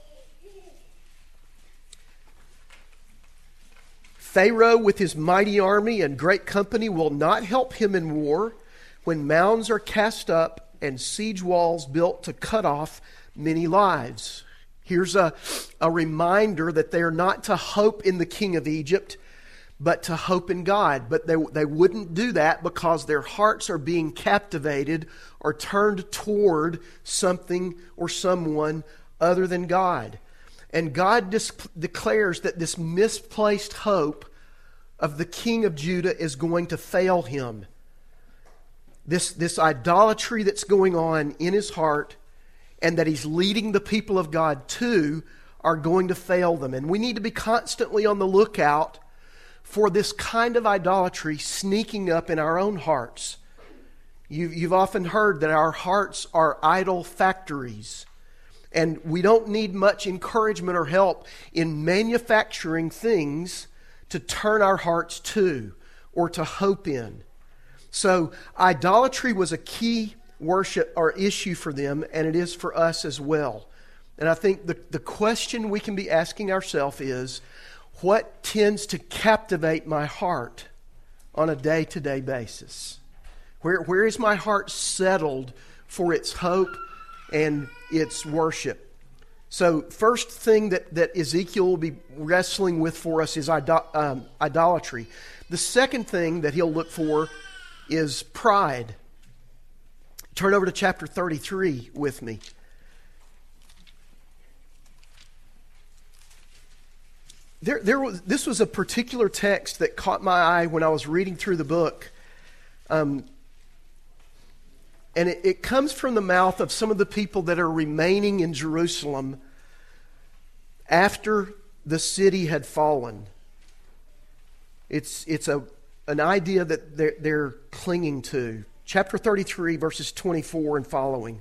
Pharaoh with his mighty army and great company will not help him in war when mounds are cast up and siege walls built to cut off many lives. Here's a reminder that they are not to hope in the king of Egypt, but to hope in God. But they wouldn't do that because their hearts are being captivated or turned toward something or someone other than God. And God declares that this misplaced hope of the king of Judah is going to fail him. This idolatry that's going on in his heart and that he's leading the people of God to are going to fail them. And we need to be constantly on the lookout for this kind of idolatry sneaking up in our own hearts. You've often heard that our hearts are idol factories. And we don't need much encouragement or help in manufacturing things to turn our hearts to or to hope in. So idolatry was a key worship or issue for them, and it is for us as well. And I think the question we can be asking ourselves is, what tends to captivate my heart on a day-to-day basis? Where is my heart settled for its hope and its worship? So first thing that Ezekiel will be wrestling with for us is idolatry. The second thing that he'll look for is pride. Turn over to chapter 33 with me. This was a particular text that caught my eye when I was reading through the book. And it comes from the mouth of some of the people that are remaining in Jerusalem after the city had fallen. It's an idea that they're clinging to. Chapter 33, verses 24 and following.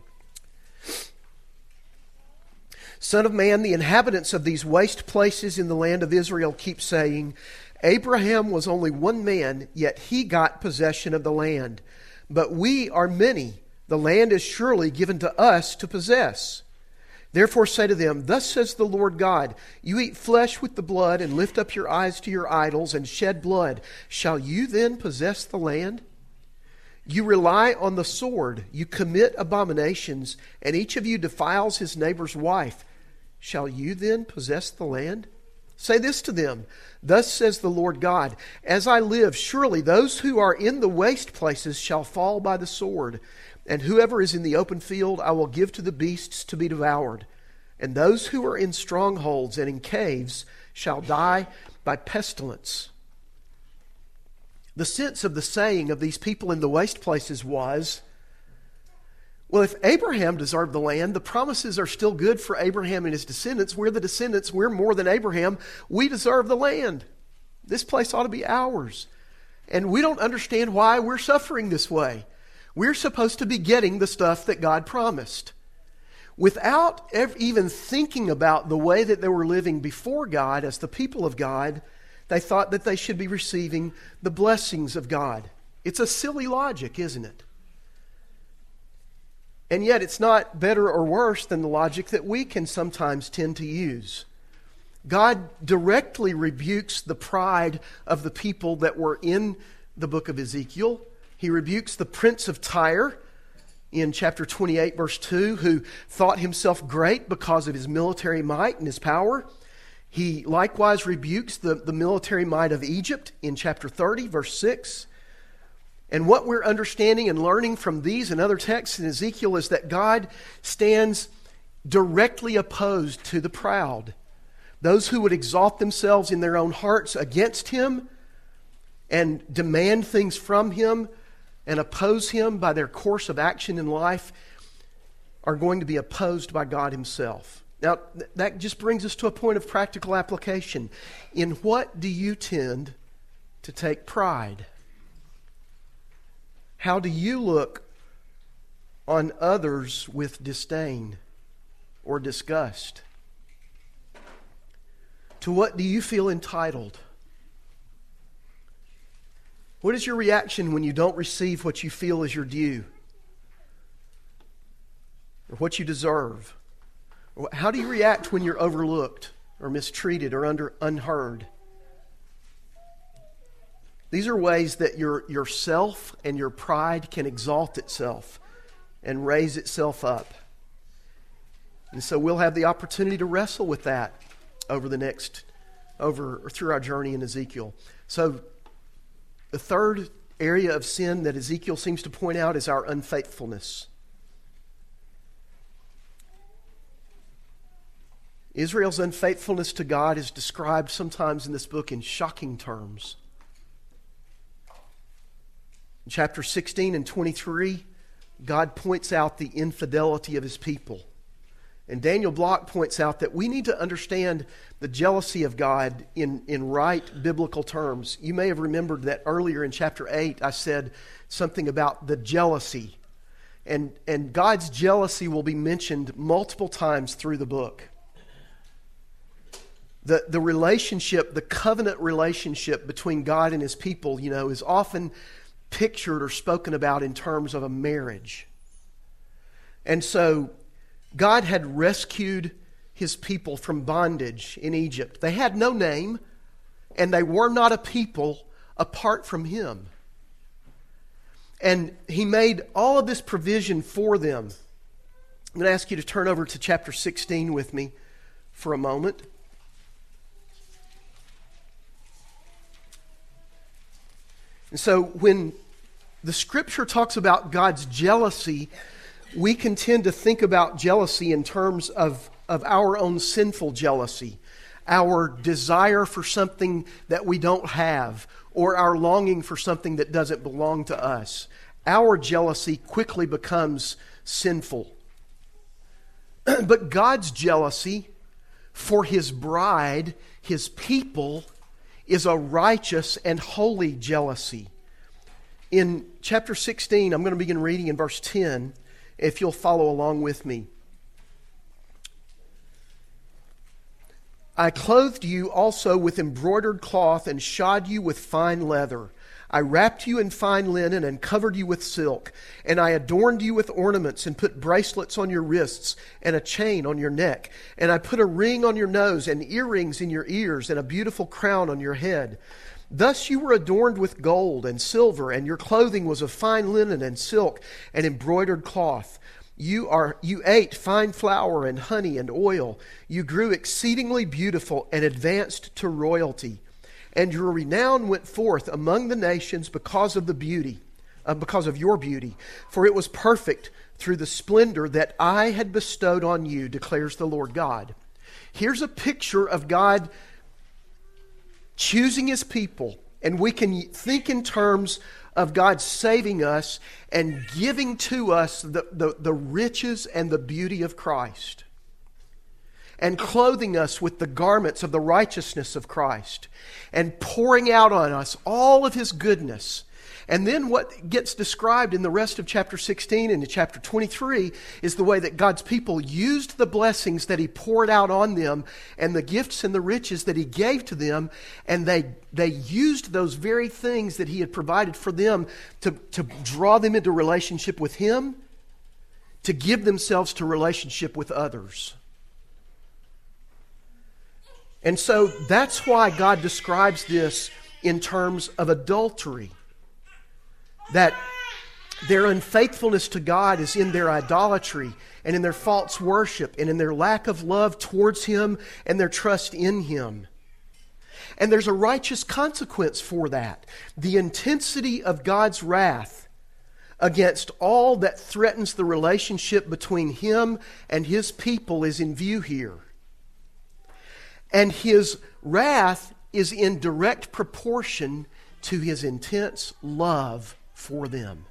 Son of man, the inhabitants of these waste places in the land of Israel keep saying, Abraham was only one man, yet he got possession of the land. But we are many. The land is surely given to us to possess. Therefore say to them, Thus says the Lord God, You eat flesh with the blood, and lift up your eyes to your idols, and shed blood. Shall you then possess the land? You rely on the sword. You commit abominations, and each of you defiles his neighbor's wife. Shall you then possess the land? Say this to them, thus says the Lord God, as I live, surely those who are in the waste places shall fall by the sword, and whoever is in the open field I will give to the beasts to be devoured. And those who are in strongholds and in caves shall die by pestilence. The sense of the saying of these people in the waste places was, well, if Abraham deserved the land, the promises are still good for Abraham and his descendants. We're the descendants. We're more than Abraham. We deserve the land. This place ought to be ours. And we don't understand why we're suffering this way. We're supposed to be getting the stuff that God promised. Without even thinking about the way that they were living before God as the people of God, they thought that they should be receiving the blessings of God. It's a silly logic, isn't it? And yet it's not better or worse than the logic that we can sometimes tend to use. God directly rebukes the pride of the people that were in the book of Ezekiel. He rebukes the prince of Tyre in chapter 28, verse 2, who thought himself great because of his military might and his power. He likewise rebukes the military might of Egypt in chapter 30, verse 6. And what we're understanding and learning from these and other texts in Ezekiel is that God stands directly opposed to the proud. Those who would exalt themselves in their own hearts against Him and demand things from Him and oppose Him by their course of action in life are going to be opposed by God Himself. Now, that just brings us to a point of practical application. In what do you tend to take pride? How do you look on others with disdain or disgust? To what do you feel entitled? What is your reaction when you don't receive what you feel is your due? Or what you deserve? How do you react when you're overlooked or mistreated or unheard? These are ways that your self and your pride can exalt itself and raise itself up. And so we'll have the opportunity to wrestle with that through our journey in Ezekiel. So the third area of sin that Ezekiel seems to point out is our unfaithfulness. Israel's unfaithfulness to God is described sometimes in this book in shocking terms. In chapter 16 and 23, God points out the infidelity of His people. And Daniel Block points out that we need to understand the jealousy of God in right biblical terms. You may have remembered that earlier in chapter 8 I said something about the jealousy. And God's jealousy will be mentioned multiple times through the book. The relationship, the covenant relationship between God and His people, is often pictured or spoken about in terms of a marriage. And so God had rescued His people from bondage in Egypt. They had no name, and they were not a people apart from Him. And He made all of this provision for them. I'm going to ask you to turn over to chapter 16 with me for a moment. And so when the Scripture talks about God's jealousy, we can tend to think about jealousy in terms of our own sinful jealousy, our desire for something that we don't have, or our longing for something that doesn't belong to us. Our jealousy quickly becomes sinful. But God's jealousy for His bride, His people, is a righteous and holy jealousy. In chapter 16, I'm going to begin reading in verse 10, if you'll follow along with me. I clothed you also with embroidered cloth and shod you with fine leather. I wrapped you in fine linen and covered you with silk. And I adorned you with ornaments and put bracelets on your wrists and a chain on your neck. And I put a ring on your nose and earrings in your ears and a beautiful crown on your head. Thus you were adorned with gold and silver, and your clothing was of fine linen and silk and embroidered cloth. You ate fine flour and honey and oil. You grew exceedingly beautiful and advanced to royalty. And your renown went forth among the nations because of your beauty. For it was perfect through the splendor that I had bestowed on you, declares the Lord God. Here's a picture of God choosing His people. And we can think in terms of God saving us and giving to us the riches and the beauty of Christ, and clothing us with the garments of the righteousness of Christ, and pouring out on us all of His goodness. And then what gets described in the rest of chapter 16 and in chapter 23 is the way that God's people used the blessings that He poured out on them and the gifts and the riches that He gave to them, and they used those very things that He had provided for them to draw them into relationship with Him, to give themselves to relationship with others. And so that's why God describes this in terms of adultery. That their unfaithfulness to God is in their idolatry and in their false worship and in their lack of love towards Him and their trust in Him. And there's a righteous consequence for that. The intensity of God's wrath against all that threatens the relationship between Him and His people is in view here. And His wrath is in direct proportion to His intense love for them.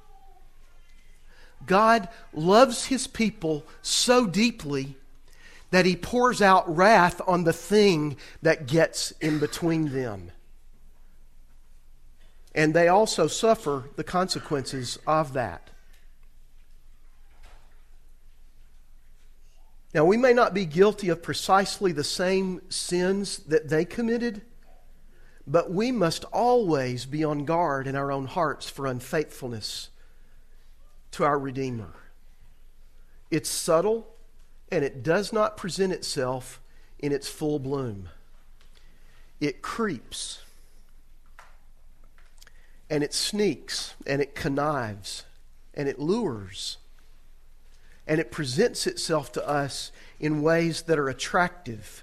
God loves His people so deeply that He pours out wrath on the thing that gets in between them. And they also suffer the consequences of that. Now, we may not be guilty of precisely the same sins that they committed, but we must always be on guard in our own hearts for unfaithfulness to our Redeemer. It's subtle, and it does not present itself in its full bloom. It creeps, and it sneaks, and it connives, and it lures, and it presents itself to us in ways that are attractive.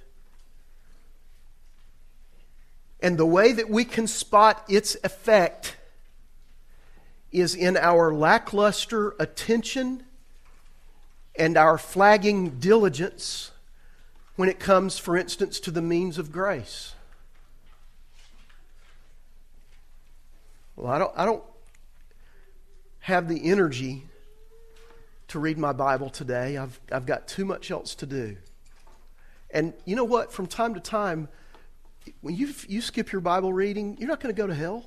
And the way that we can spot its effect is in our lackluster attention and our flagging diligence when it comes, for instance, to the means of grace. Well, I don't have the energy to read my Bible today. I've got too much else to do. And you know what? From time to time, when you skip your Bible reading, you're not going to go to hell.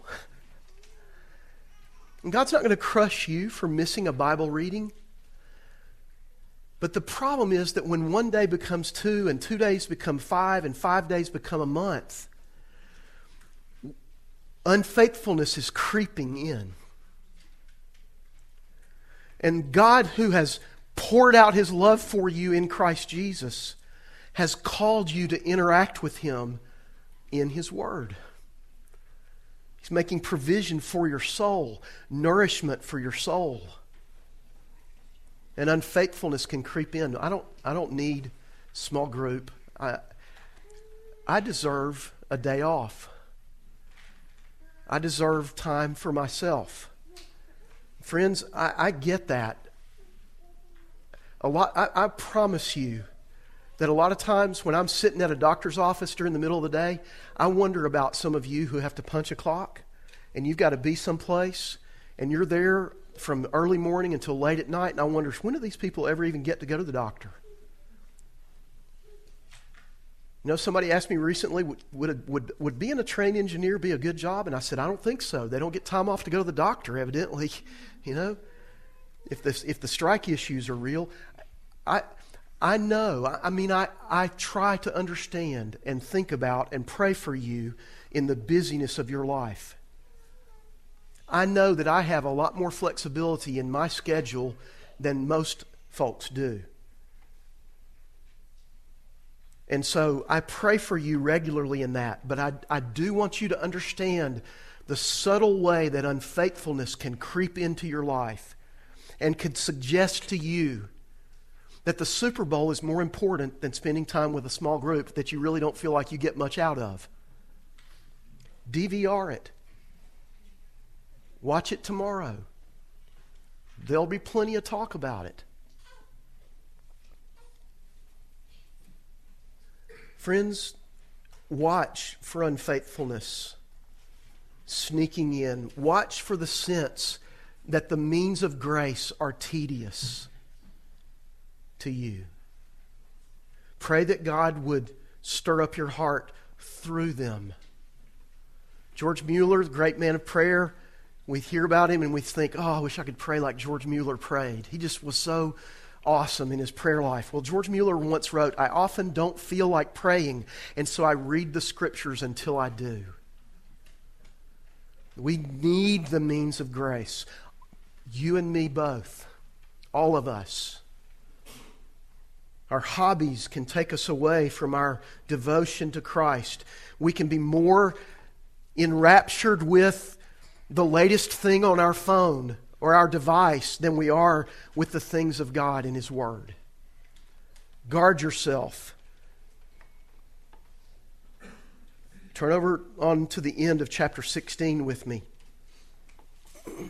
And God's not going to crush you for missing a Bible reading. But the problem is that when one day becomes 2, and 2 days become 5, and 5 days become a month, unfaithfulness is creeping in. And God, who has poured out His love for you in Christ Jesus, has called you to interact with Him in His Word. He's making provision for your soul, nourishment for your soul. And unfaithfulness can creep in. I don't need small group. I deserve a day off. I deserve time for myself. Friends, I get that. I promise you that a lot of times when I'm sitting at a doctor's office during the middle of the day, I wonder about some of you who have to punch a clock and you've got to be someplace and you're there from early morning until late at night, and I wonder, when do these people ever even get to go to the doctor? You know, somebody asked me recently, would being a train engineer be a good job? And I said, I don't think so. They don't get time off to go to the doctor, evidently. You know, if the strike issues are real. I know. I try to understand and think about and pray for you in the busyness of your life. I know that I have a lot more flexibility in my schedule than most folks do. And so I pray for you regularly in that. But I do want you to understand the subtle way that unfaithfulness can creep into your life and could suggest to you that the Super Bowl is more important than spending time with a small group that you really don't feel like you get much out of. DVR it. Watch it tomorrow. There'll be plenty of talk about it. Friends, watch for unfaithfulness sneaking in. Watch for the sense that the means of grace are tedious to you. Pray that God would stir up your heart through them. George Mueller, the great man of prayer, we hear about him and we think, oh, I wish I could pray like George Mueller prayed. He just was so awesome in his prayer life. Well, George Mueller once wrote, I often don't feel like praying, and so I read the Scriptures until I do. We need the means of grace. You and me both. All of us. Our hobbies can take us away from our devotion to Christ. We can be more enraptured with the latest thing on our phone or our device than we are with the things of God and His Word. Guard yourself. Turn over on to the end of chapter 16 with me. Do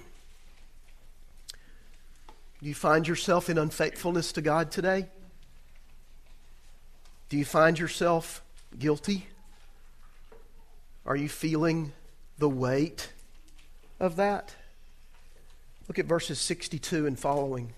you find yourself in unfaithfulness to God today? Do you find yourself guilty? Are you feeling the weight of that? Look at verses 62 and following.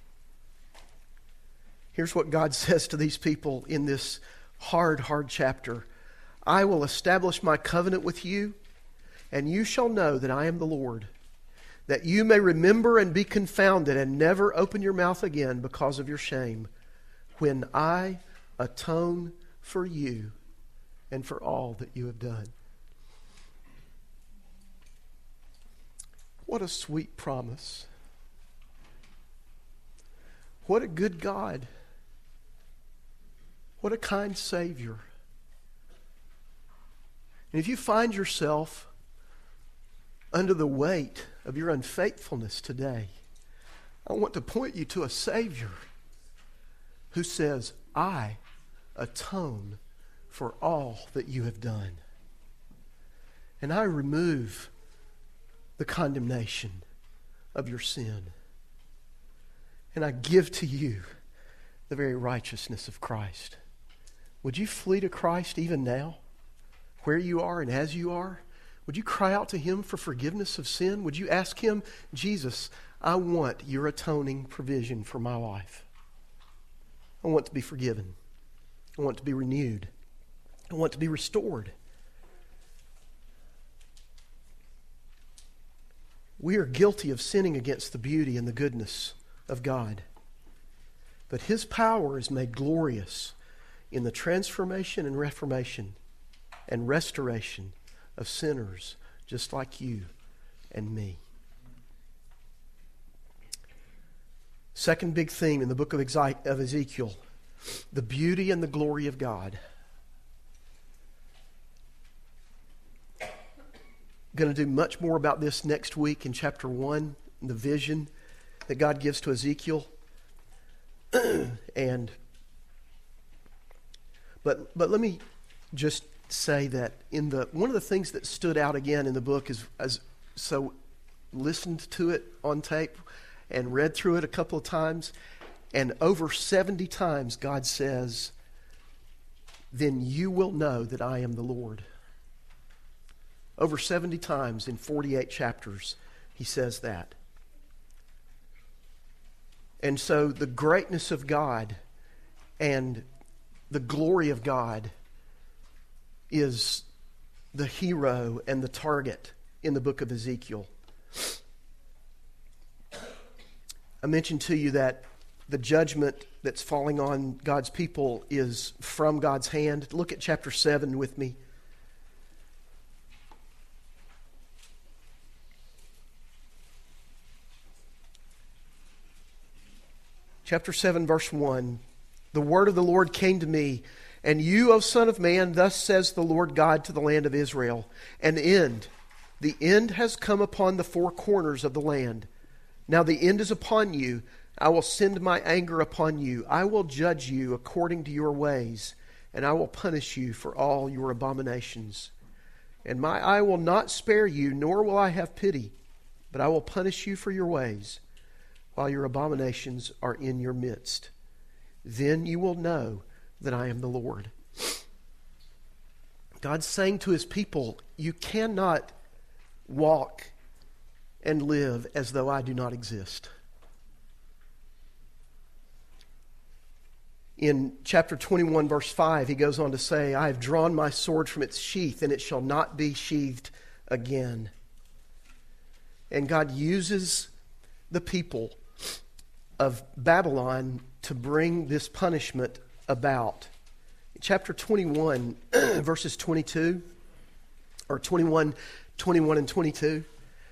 Here's what God says to these people in this hard chapter. I will establish my covenant with you, and you shall know that I am the Lord, that you may remember and be confounded and never open your mouth again because of your shame, when I atone for you and for all that you have done. What a sweet promise. What a good God. What a kind Savior. And if you find yourself under the weight of your unfaithfulness today, I want to point you to a Savior who says, I atone for all that you have done. And I remove the condemnation of your sin. And I give to you the very righteousness of Christ. Would you flee to Christ even now, where you are and as you are? Would you cry out to Him for forgiveness of sin? Would you ask Him, Jesus, I want your atoning provision for my life. I want to be forgiven. I want to be renewed. I want to be restored. We are guilty of sinning against the beauty and the goodness of God. But His power is made glorious in the transformation and reformation and restoration of sinners just like you and me. Second big theme in the book of Ezekiel, the beauty and the glory of God. Going to do much more about this next week in chapter 1, the vision that God gives to Ezekiel. But let me just say that one of the things that stood out again in the book is so listened to it on tape and read through it a couple of times, and over 70 times God says, then you will know that I am the Lord. Over 70 times in 48 chapters, He says that. And so the greatness of God and the glory of God is the hero and the target in the book of Ezekiel. I mentioned to you that the judgment that's falling on God's people is from God's hand. Look at chapter 7 with me. Chapter 7, verse 1. The word of the Lord came to me, And you, O son of man, thus says the Lord God to the land of Israel, an end. The end has come upon the four corners of the land. Now the end is upon you. I will send my anger upon you. I will judge you according to your ways, and I will punish you for all your abominations. And my eye will not spare you, nor will I have pity, but I will punish you for your ways, while your abominations are in your midst. Then you will know that I am the Lord. God's saying to his people, you cannot walk and live as though I do not exist. In chapter 21, verse 5, he goes on to say, I have drawn my sword from its sheath, and it shall not be sheathed again. And God uses the people of Babylon to bring this punishment about. In chapter 21, verses 22, or 21 and 22,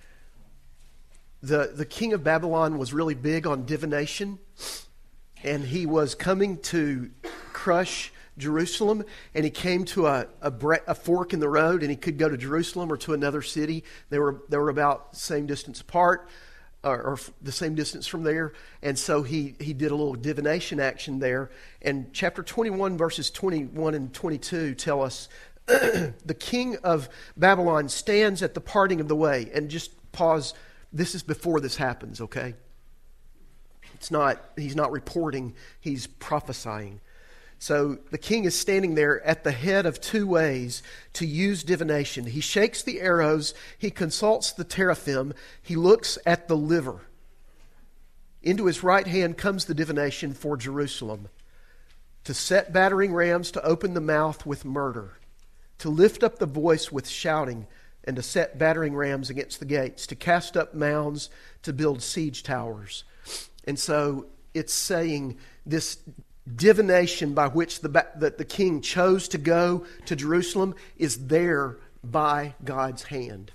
the king of Babylon was really big on divination. And he was coming to crush Jerusalem, and he came to a fork in the road, and he could go to Jerusalem or to another city. They were about the same distance apart, or the same distance from there. And so he did a little divination action there. And chapter 21, verses 21 and 22 tell us, the king of Babylon stands at the parting of the way. And just pause. This is before this happens, okay? He's not reporting, he's prophesying. So the king is standing there at the head of two ways to use divination. He shakes the arrows, he consults the teraphim, he looks at the liver. Into his right hand comes the divination for Jerusalem, to set battering rams to open the mouth with murder, to lift up the voice with shouting, and to set battering rams against the gates, to cast up mounds, to build siege towers. And so it's saying this divination by which the king chose to go to Jerusalem is there by God's hand.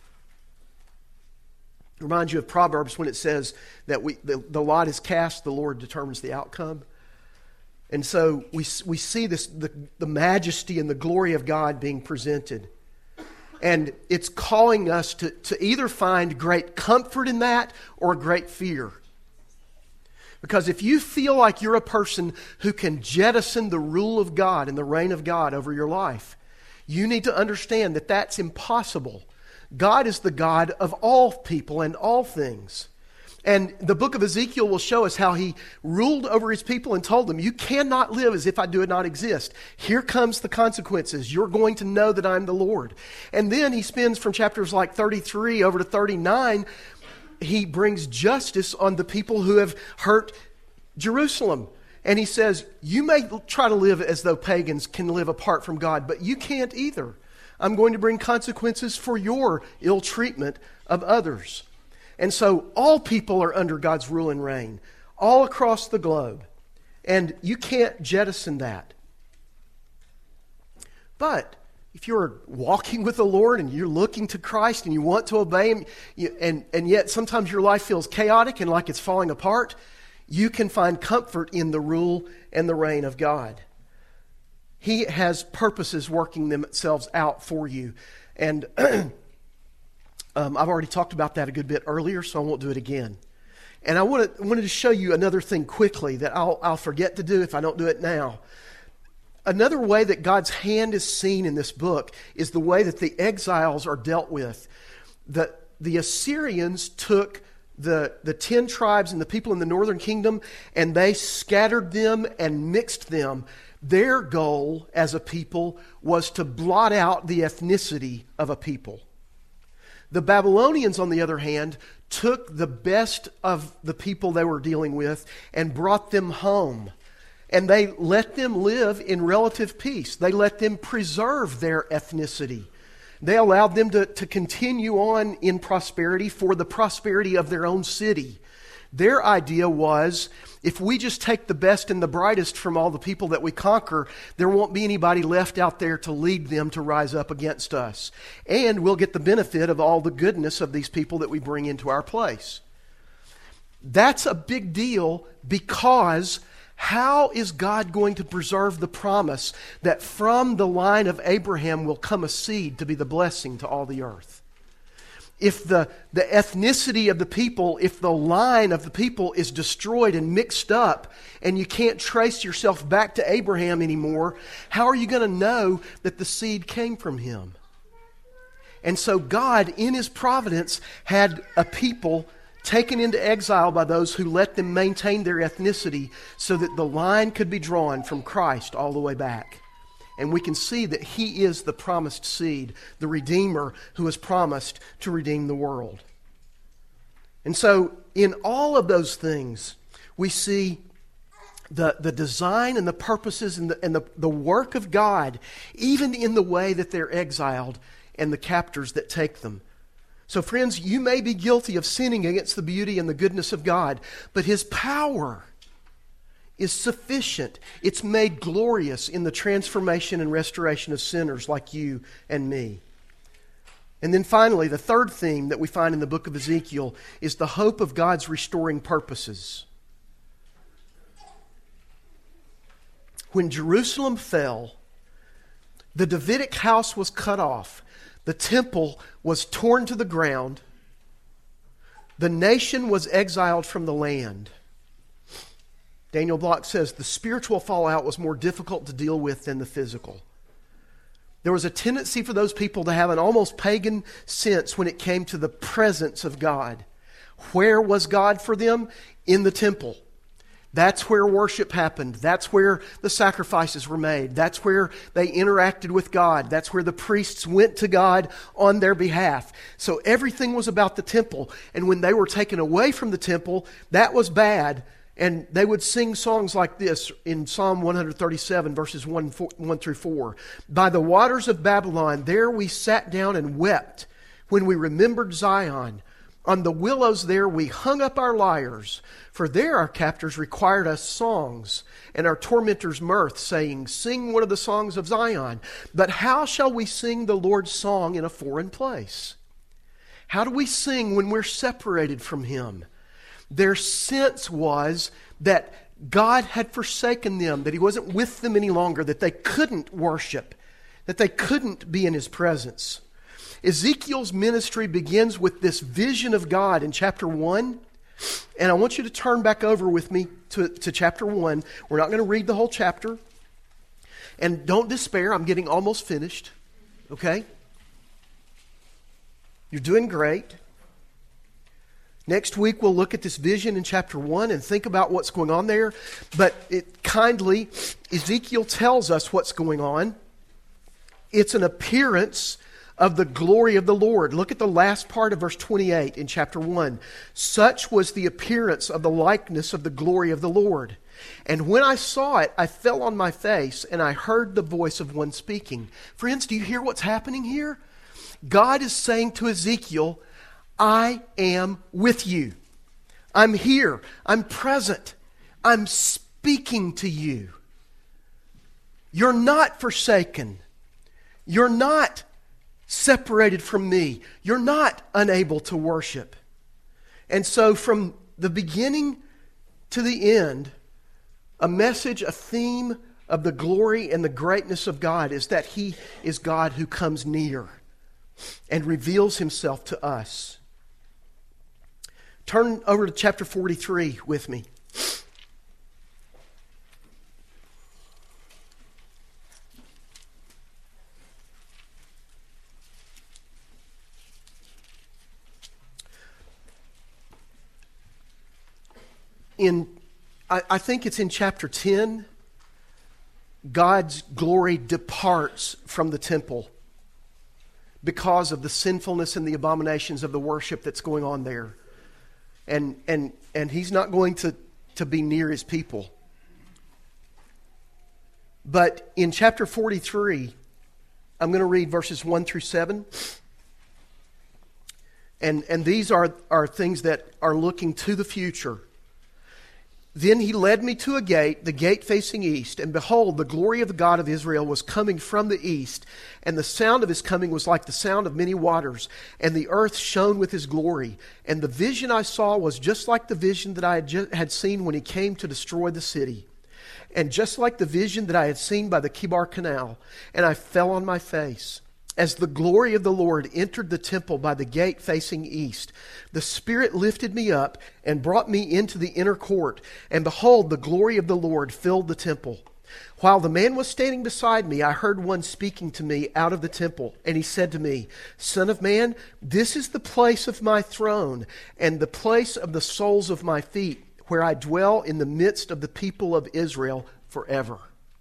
It reminds you of Proverbs when it says that the lot is cast, the Lord determines the outcome. And so we see this the majesty and the glory of God being presented. And it's calling us to either find great comfort in that or great fear. Because if you feel like you're a person who can jettison the rule of God and the reign of God over your life, you need to understand that that's impossible. God is the God of all people and all things. And the book of Ezekiel will show us how he ruled over his people and told them, you cannot live as if I do not exist. Here comes the consequences. You're going to know that I'm the Lord. And then he spends from chapters like 33 over to 39, he brings justice on the people who have hurt Jerusalem. And he says, you may try to live as though pagans can live apart from God, but you can't either. I'm going to bring consequences for your ill treatment of others. And so all people are under God's rule and reign, all across the globe. And you can't jettison that. But if you're walking with the Lord and you're looking to Christ and you want to obey Him, and yet sometimes your life feels chaotic and like it's falling apart, you can find comfort in the rule and the reign of God. He has purposes working themselves out for you. And I've already talked about that a good bit earlier, so I won't do it again. And I wanted to show you another thing quickly that I'll forget to do if I don't do it now. Another way that God's hand is seen in this book is the way that the exiles are dealt with. The Assyrians took the 10 tribes and the people in the northern kingdom, and they scattered them and mixed them. Their goal as a people was to blot out the ethnicity of a people. The Babylonians, on the other hand, took the best of the people they were dealing with and brought them home. And they let them live in relative peace. They let them preserve their ethnicity. They allowed them to continue on in prosperity for the prosperity of their own city. Their idea was, if we just take the best and the brightest from all the people that we conquer, there won't be anybody left out there to lead them to rise up against us. And we'll get the benefit of all the goodness of these people that we bring into our place. That's a big deal because How is God going to preserve the promise that from the line of Abraham will come a seed to be the blessing to all the earth? If the ethnicity of the people, if the line of the people is destroyed and mixed up, and you can't trace yourself back to Abraham anymore, how are you going to know that the seed came from him? And so God, in His providence, had a people taken into exile by those who let them maintain their ethnicity so that the line could be drawn from Christ all the way back. And we can see that He is the promised seed, the Redeemer who has promised to redeem the world. And so in all of those things, we see the design and the purposes and the work of God, even in the way that they're exiled and the captors that take them. So friends, you may be guilty of sinning against the beauty and the goodness of God, but His power is sufficient. It's made glorious in the transformation and restoration of sinners like you and me. And then finally, the third theme that we find in the book of Ezekiel is the hope of God's restoring purposes. When Jerusalem fell, the Davidic house was cut off, the temple was torn to the ground, the nation was exiled from the land. Daniel Block says the spiritual fallout was more difficult to deal with than the physical. There was a tendency for those people to have an almost pagan sense when it came to the presence of God. Where was God for them? In the temple. That's where worship happened. That's where the sacrifices were made. That's where they interacted with God. That's where the priests went to God on their behalf. So everything was about the temple. And when they were taken away from the temple, that was bad. And they would sing songs like this in Psalm 137, verses 1 through 4. By the waters of Babylon, there we sat down and wept when we remembered Zion. On the willows there we hung up our lyres, for there our captors required us songs, and our tormentors mirth, saying, sing one of the songs of Zion. But how shall we sing the Lord's song in a foreign place? How do we sing when we're separated from Him? Their sense was that God had forsaken them, that He wasn't with them any longer, that they couldn't worship, that they couldn't be in His presence. Ezekiel's ministry begins with this vision of God in chapter 1. And I want you to turn back over with me to chapter 1. We're not going to read the whole chapter. And don't despair, I'm getting almost finished. Okay? You're doing great. Next week we'll look at this vision in chapter 1 and think about what's going on there. But Ezekiel tells us what's going on. It's an appearance of the glory of the Lord. Look at the last part of verse 28 in chapter 1. Such was the appearance of the likeness of the glory of the Lord. And when I saw it, I fell on my face, and I heard the voice of one speaking. Friends, do you hear what's happening here? God is saying to Ezekiel, I am with you. I'm here. I'm present. I'm speaking to you. You're not forsaken. You're not separated from me. You're not unable to worship. And so from the beginning to the end, a message, a theme of the glory and the greatness of God is that He is God who comes near and reveals Himself to us. Turn over to chapter 43 with me. I think it's in chapter 10, God's glory departs from the temple because of the sinfulness and the abominations of the worship that's going on there. And He's not going to be near His people. But in chapter 43, I'm going to read verses 1 through 7. And these are things that are looking to the future. Then He led me to a gate, the gate facing east, and behold, the glory of the God of Israel was coming from the east, and the sound of His coming was like the sound of many waters, and the earth shone with His glory. And the vision I saw was just like the vision that I had seen when He came to destroy the city. And just like the vision that I had seen by the Kibar Canal, and I fell on my face. As the glory of the Lord entered the temple by the gate facing east, the Spirit lifted me up and brought me into the inner court. And behold, the glory of the Lord filled the temple. While the man was standing beside me, I heard one speaking to me out of the temple. And he said to me, Son of man, this is the place of my throne and the place of the soles of my feet, where I dwell in the midst of the people of Israel forever.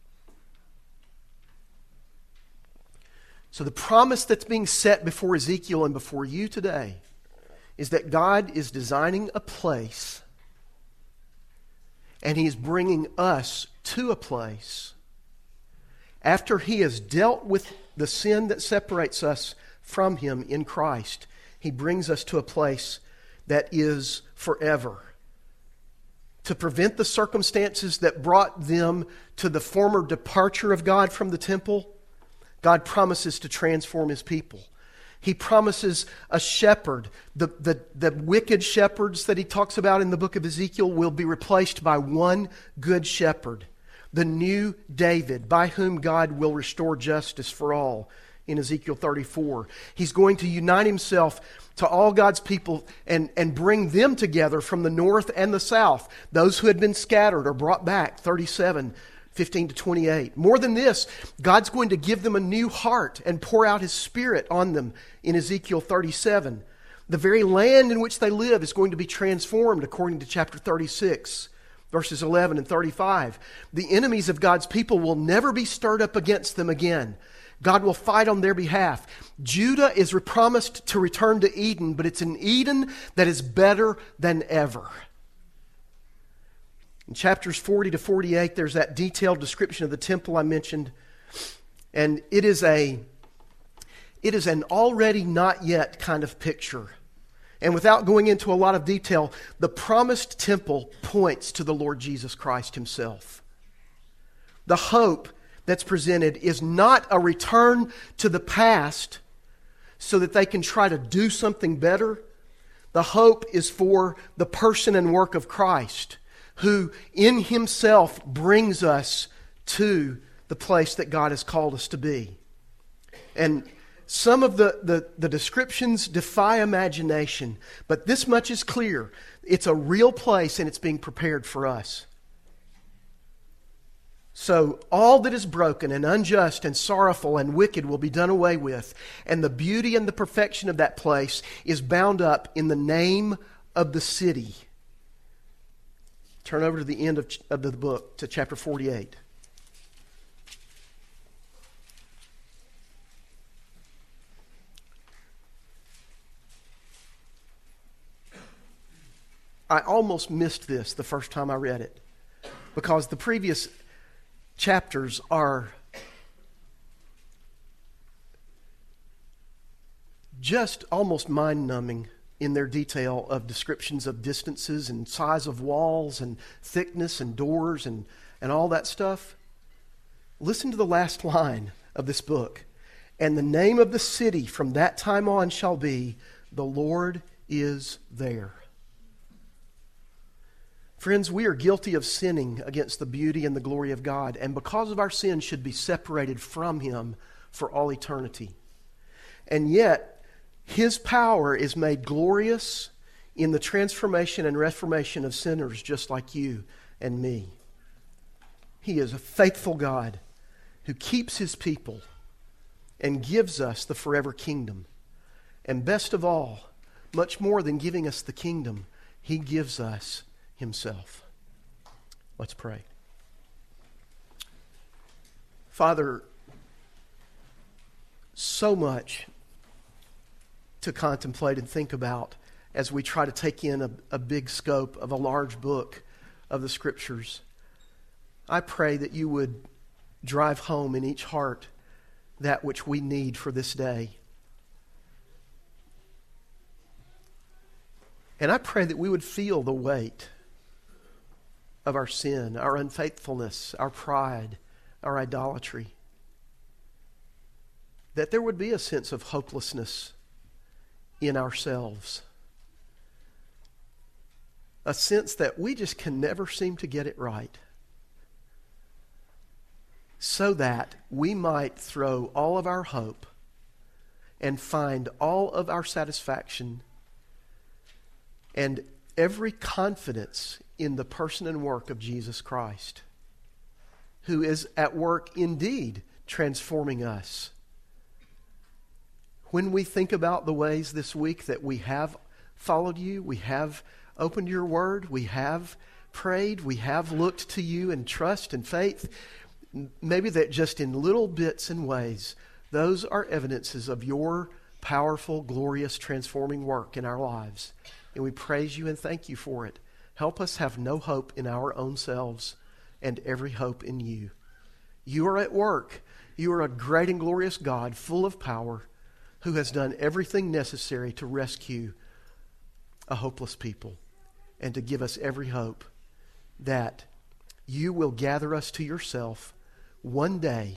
So the promise that's being set before Ezekiel and before you today is that God is designing a place, and He is bringing us to a place after He has dealt with the sin that separates us from Him in Christ. He brings us to a place that is forever. To prevent the circumstances that brought them to the former departure of God from the temple, God promises to transform His people. He promises a shepherd. The wicked shepherds that He talks about in the book of Ezekiel will be replaced by one good shepherd, the new David, by whom God will restore justice for all in Ezekiel 34. He's going to unite Himself to all God's people and bring them together from the north and the south. Those who had been scattered are brought back, 37:15 to 28. More than this, God's going to give them a new heart and pour out His Spirit on them in Ezekiel 37. The very land in which they live is going to be transformed according to chapter 36, verses 11 and 35. The enemies of God's people will never be stirred up against them again. God will fight on their behalf. Judah is promised to return to Eden, but it's an Eden that is better than ever. In chapters 40 to 48, there's that detailed description of the temple I mentioned. And it is an already not yet kind of picture. And without going into a lot of detail, the promised temple points to the Lord Jesus Christ Himself. The hope that's presented is not a return to the past so that they can try to do something better. The hope is for the person and work of Christ, who in Himself brings us to the place that God has called us to be. And some of the descriptions defy imagination, but this much is clear. It's a real place and it's being prepared for us. So all that is broken and unjust and sorrowful and wicked will be done away with, and the beauty and the perfection of that place is bound up in the name of the city. Turn over to the end of the book, to chapter 48. I almost missed this the first time I read it, because the previous chapters are just almost mind-numbing in their detail of descriptions of distances and size of walls and thickness and doors and all that stuff. Listen to the last line of this book. And the name of the city from that time on shall be, The Lord is there. Friends, we are guilty of sinning against the beauty and the glory of God, and because of our sin should be separated from Him for all eternity. And yet, His power is made glorious in the transformation and reformation of sinners just like you and me. He is a faithful God who keeps His people and gives us the forever kingdom. And best of all, much more than giving us the kingdom, He gives us Himself. Let's pray. Father, so much to contemplate and think about as we try to take in a big scope of a large book of the Scriptures. I pray that You would drive home in each heart that which we need for this day. And I pray that we would feel the weight of our sin, our unfaithfulness, our pride, our idolatry. That there would be a sense of hopelessness in ourselves. A sense that we just can never seem to get it right. so that we might throw all of our hope and find all of our satisfaction and every confidence in the person and work of Jesus Christ, who is at work indeed transforming us. When we think about the ways this week that we have followed you, we have opened your word, we have prayed, we have looked to you in trust and faith, maybe that just in little bits and ways, those are evidences of your powerful, glorious, transforming work in our lives. And we praise you and thank you for it. Help us have no hope in our own selves and every hope in you. You are at work. You are a great and glorious God, full of power, who has done everything necessary to rescue a hopeless people and to give us every hope that you will gather us to yourself one day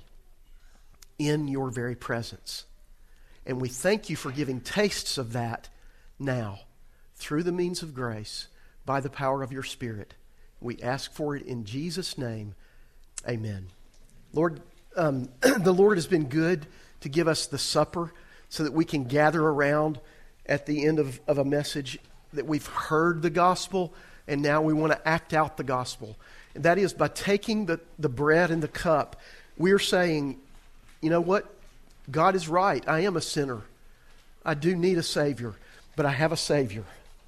in your very presence. And we thank you for giving tastes of that now through the means of grace by the power of your Spirit. We ask for it in Jesus' name. Amen. Lord, the Lord has been good to give us the supper so that we can gather around at the end of a message that we've heard the gospel and now we want to act out the gospel. And that is by taking the bread and the cup, we're saying, you know what? God is right. I am a sinner. I do need a Savior, but I have a Savior.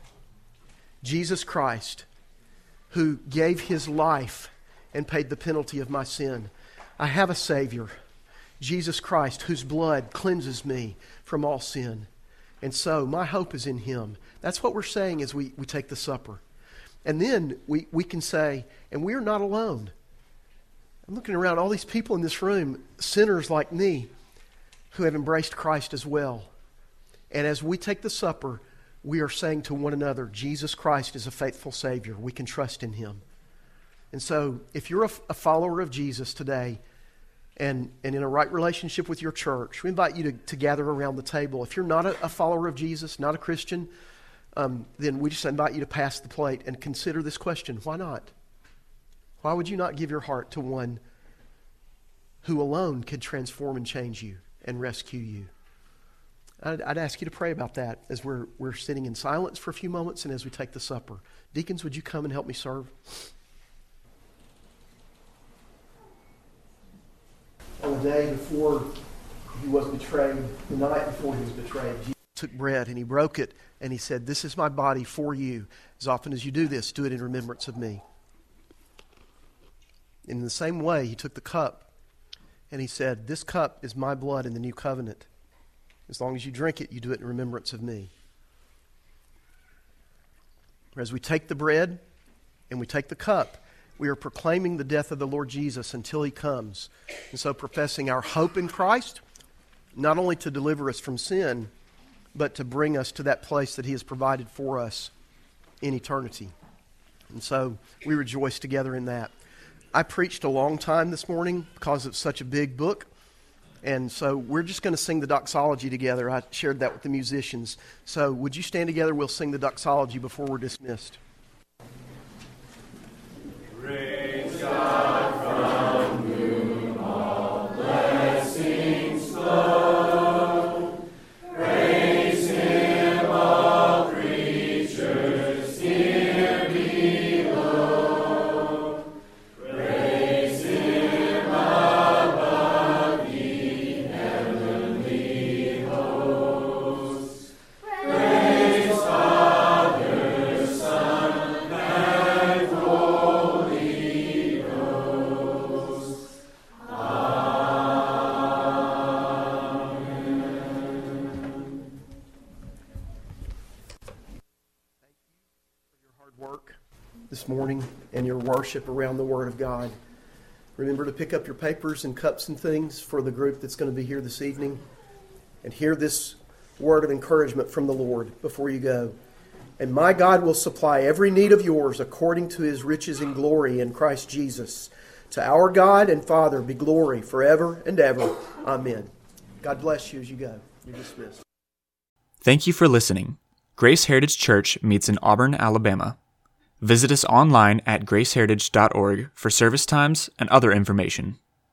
Jesus Christ, who gave His life and paid the penalty of my sin. I have a Savior, Jesus Christ, whose blood cleanses me from all sin. And so my hope is in Him. That's what we're saying as we take the supper. And then we can say, and we're not alone. I'm looking around all these people in this room, sinners like me, who have embraced Christ as well. And as we take the supper, we are saying to one another, Jesus Christ is a faithful Savior. We can trust in Him. And so if you're a follower of Jesus today and in a right relationship with your church, we invite you to gather around the table. If you're not a follower of Jesus, not a Christian, then we just invite you to pass the plate and consider this question. Why not? Why would you not give your heart to one who alone could transform and change you and rescue you? I'd ask you to pray about that as we're sitting in silence for a few moments and as we take the supper. Deacons, would you come and help me serve? On the day before He was betrayed, the night before He was betrayed, Jesus took bread and He broke it and He said, "This is my body for you. As often as you do this, do it in remembrance of me." In the same way, He took the cup and He said, "This cup is my blood in the new covenant. As long as you drink it, you do it in remembrance of me." As we take the bread and we take the cup, we are proclaiming the death of the Lord Jesus until He comes. And so professing our hope in Christ, not only to deliver us from sin, but to bring us to that place that He has provided for us in eternity. And so we rejoice together in that. I preached a long time this morning because it's such a big book. And so we're just going to sing the doxology together. I shared that with the musicians. So would you stand together? We'll sing the doxology before we're dismissed. Praise God from whom all blessings flow. Praise Him, all creatures here below. Praise Him above the heavenly hosts. Praise Father, Son, and Holy Ghost. Amen. Your hard work this morning and your worship around the Word of God. Remember to pick up your papers and cups and things for the group that's going to be here this evening and hear this word of encouragement from the Lord before you go. And my God will supply every need of yours according to His riches in glory in Christ Jesus. To our God and Father be glory forever and ever. Amen. God bless you as you go. You're dismissed. Thank you for listening. Grace Heritage Church meets in Auburn, Alabama. Visit us online at graceheritage.org for service times and other information.